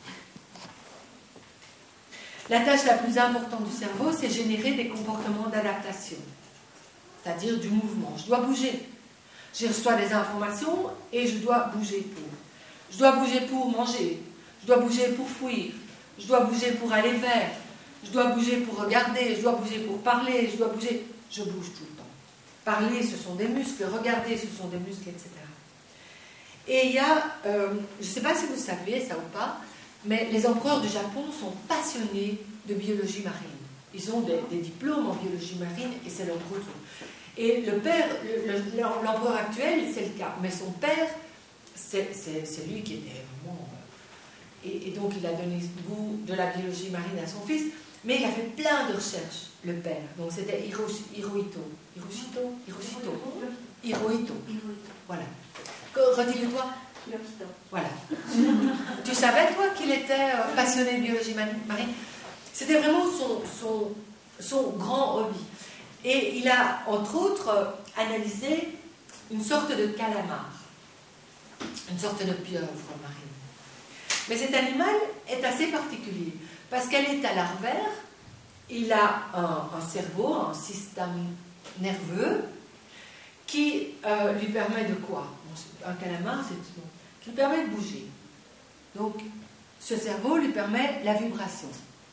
La tâche la plus importante du cerveau, c'est générer des comportements d'adaptation, c'est-à-dire du mouvement. Je dois bouger. Je reçois des informations et je dois bouger pour. Je dois bouger pour manger. Je dois bouger pour fuir. Je dois bouger pour aller vers. Je dois bouger pour regarder. Je dois bouger pour parler. Je dois bouger. Je bouge tout le temps. Parler, ce sont des muscles. Regarder, ce sont des muscles, et cetera. Et il y a, euh, je ne sais pas si vous saviez ça ou pas, mais les empereurs du Japon sont passionnés de biologie marine. Ils ont des, des diplômes en biologie marine et c'est leur gros truc. Et le père, le, le, l'empereur actuel, c'est le cas. Mais son père, c'est, c'est, c'est lui qui était vraiment... Euh, et, et donc il a donné ce goût de la biologie marine à son fils. Mais il a fait plein de recherches, le père. Donc c'était Hiroshi, Hirohito. Hiroshito Hiroshito Hirohito. Voilà. Redis-le-toi. Voilà. Tu savais, toi, qu'il était euh, passionné de biologie marine? C'était vraiment son, son, son grand hobby. Et il a, entre autres, euh, analysé une sorte de calamar, une sorte de pieuvre marine. Mais cet animal est assez particulier, parce qu'elle est à larvaire, il a un, un cerveau, un système nerveux, qui euh, lui permet de quoi? Un calamar, c'est tout. Qui lui permet de bouger. Donc, ce cerveau lui permet la vibration.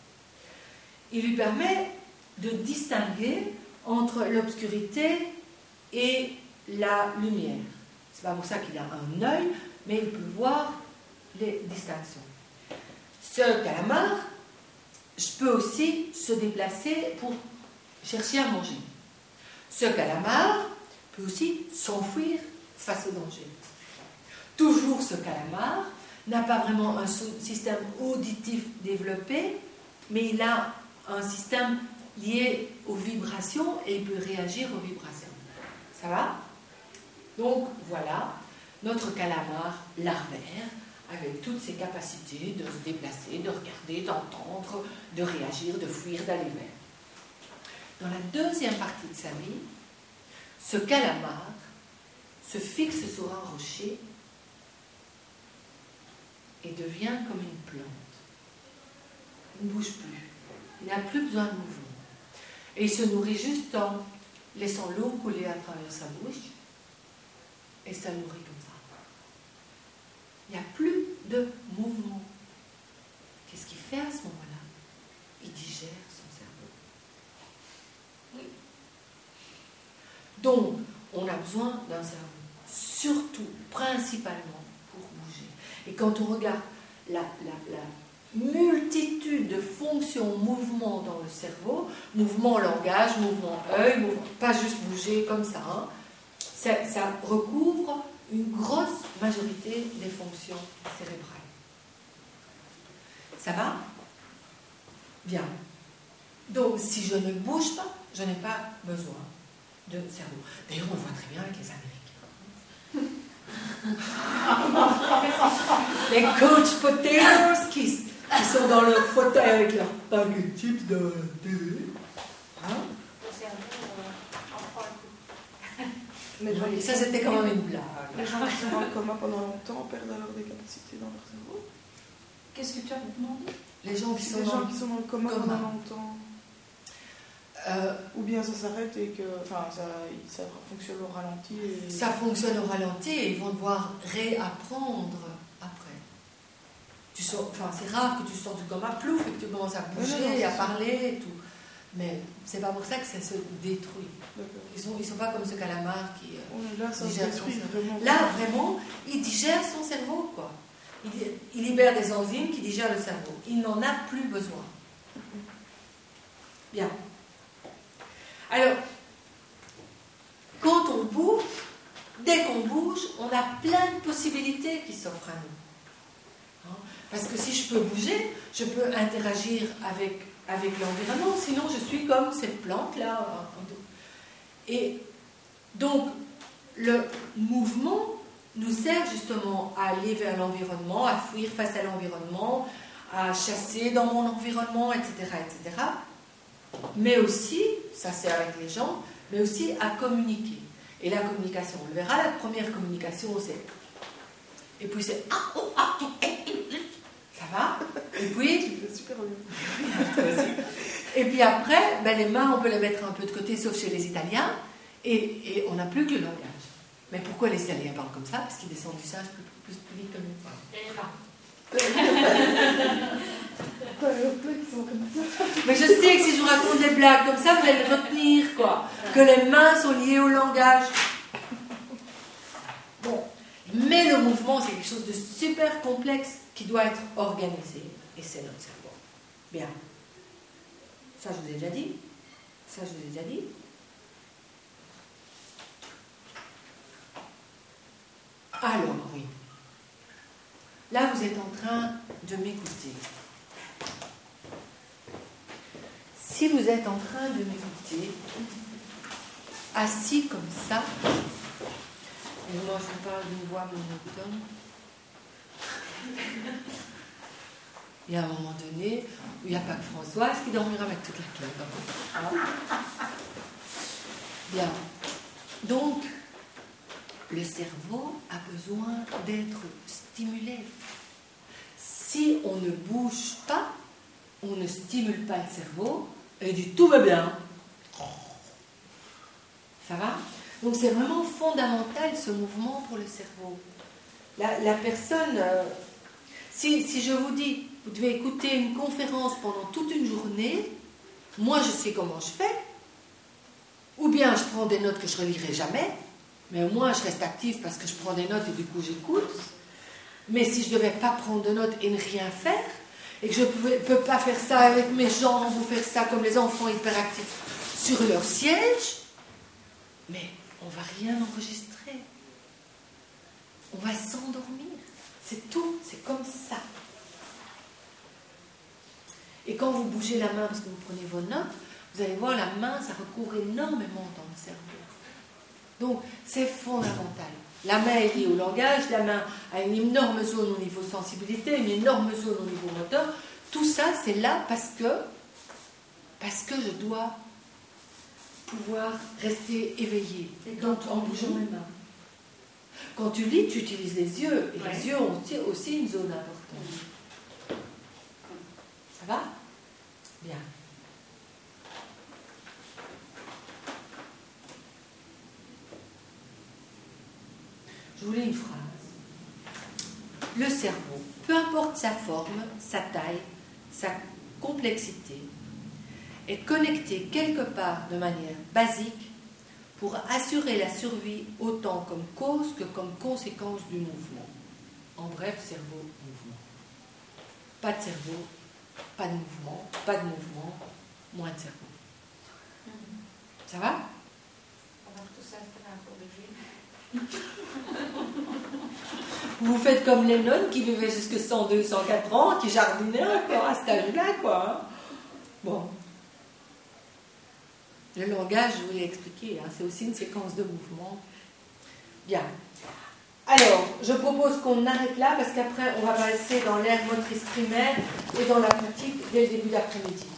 Il lui permet de distinguer entre l'obscurité et la lumière. C'est pas pour ça qu'il a un œil, mais il peut voir les distinctions. Ce calamar, je peux aussi se déplacer pour chercher à manger. Ce calamar peut aussi s'enfuir face au danger. Toujours ce calamar n'a pas vraiment un système auditif développé, mais il a un système lié aux vibrations et il peut réagir aux vibrations. Ça va? Donc voilà notre calamar larvaire avec toutes ses capacités de se déplacer, de regarder, d'entendre, de réagir, de fuir, d'aller vers. Dans la deuxième partie de sa vie, ce calamar se fixe sur un rocher et devient comme une plante. Il ne bouge plus. Il n'a plus besoin de mouvement. Et il se nourrit juste en laissant l'eau couler à travers sa bouche et ça nourrit comme ça. Il n'y a plus de mouvement. Qu'est-ce qu'il fait à ce moment-là? Il digère son cerveau. Oui. Donc, on a besoin d'un cerveau, surtout, principalement, pour bouger. Et quand on regarde la, la, la multitude de fonctions, mouvements dans le cerveau, mouvement langage, mouvement œil, mouvement, pas juste bouger comme ça, hein, ça, ça recouvre une grosse majorité des fonctions cérébrales. Ça va? Bien. Donc, si je ne bouge pas, je n'ai pas besoin de cerveau. D'ailleurs, on le voit très bien avec les Américains. Les coach potatoes qui, qui sont dans leur fauteuil avec leur baguette de télé. Hein? Le cerveau, euh, en prend un coup. Mais Oui, ça, c'était quand même une blague. Les gens qui sont dans le coma pendant longtemps perdent alors des capacités dans leur cerveau. Qu'est-ce que tu as demandé? Les gens qui sont, Les dans, gens qui sont dans le coma, coma. pendant longtemps. Euh, Ou bien ça s'arrête et que enfin, ça, ça fonctionne au ralenti. Et... ça fonctionne au ralenti et ils vont devoir réapprendre après. Tu sors, enfin, c'est rare que tu sors du coma, plouf, et que tu commences à bouger, non, non, et à ça. parler et tout. Mais c'est pas pour ça que ça se détruit. D'accord. Ils sont, ils sont pas comme ce calamar qui. Euh, Oh, là, ça se digère son détruit cerveau. vraiment. Là, vraiment, il digère son cerveau, quoi. Il, il libère des enzymes qui digèrent le cerveau. Il n'en a plus besoin. Bien. Alors, quand on bouge, dès qu'on bouge, on a plein de possibilités qui s'offrent à nous. Hein? Parce que si je peux bouger, je peux interagir avec, avec l'environnement, sinon je suis comme cette plante-là. Et donc, le mouvement nous sert justement à aller vers l'environnement, à fuir face à l'environnement, à chasser dans mon environnement, et cetera, et cetera. Mais aussi, ça sert avec les gens, mais aussi à communiquer. Et la communication, on le verra, la première communication, c'est... Et puis c'est... Ah, oh, ah, oh, eh, eh, ça va? Et puis... Tu fais super bien. Et puis après, ben les mains, on peut les mettre un peu de côté, sauf chez les Italiens, et, et on n'a plus que le langage. Mais pourquoi les Italiens parlent comme ça? Parce qu'ils descendent du singe plus, plus, plus vite que nous. Mais je sais que si je vous raconte des blagues comme ça, vous allez le retenir, quoi. Que les mains sont liées au langage. Bon. Mais le mouvement, c'est quelque chose de super complexe qui doit être organisé. Et c'est notre cerveau. Bien. Ça, je vous ai déjà dit. Ça, je vous ai déjà dit. Alors, oui. Là, vous êtes en train de m'écouter. Si vous êtes en train de m'écouter, assis comme ça, et moi je vous parle d'une voix monotone, il y a un moment donné où il n'y a pas que Françoise qui dormira avec toute la claque. Bien. Donc, le cerveau a besoin d'être stimulé. Si on ne bouge pas, on ne stimule pas le cerveau, et du tout va bien. Ça va? Donc c'est vraiment fondamental ce mouvement pour le cerveau. La, la personne, euh, si, si je vous dis, vous devez écouter une conférence pendant toute une journée, moi je sais comment je fais, ou bien je prends des notes que je ne relirai jamais, mais au moins je reste active parce que je prends des notes et du coup j'écoute. Mais si je ne devais pas prendre de notes et ne rien faire, et que je ne peux pas faire ça avec mes jambes ou faire ça comme les enfants hyperactifs sur leur siège, mais on ne va rien enregistrer. On va s'endormir. C'est tout, c'est comme ça. Et quand vous bougez la main, parce que vous prenez vos notes, vous allez voir, la main, ça recouvre énormément dans le cerveau. Donc, c'est fondamental. La main est liée au langage, la main a une énorme zone au niveau sensibilité, une énorme zone au niveau moteur. Tout ça, c'est là parce que, parce que je dois pouvoir rester éveillé. Et Donc, en bougeant les mains. Quand tu lis, tu utilises les yeux. Et Ouais. les yeux ont aussi une zone importante. Ça va? Bien. Je vous lis une phrase. Le cerveau, peu importe sa forme, sa taille, sa complexité, est connecté quelque part de manière basique pour assurer la survie autant comme cause que comme conséquence du mouvement. En bref, cerveau, mouvement. Pas de cerveau, pas de mouvement, pas de mouvement, moins de cerveau. Ça va? Alors tout ça, c'était un cours de gym. Vous faites comme Lennon qui vivait jusqu'à cent deux, cent quatre ans, qui jardinait encore à cet âge-là, quoi. Hein. Bon. Le langage, je vous l'ai expliqué, hein, c'est aussi une séquence de mouvements. Bien. Alors, je propose qu'on arrête là parce qu'après, on va passer dans l'aire motrice primaire et dans la pratique dès le début d'après-midi.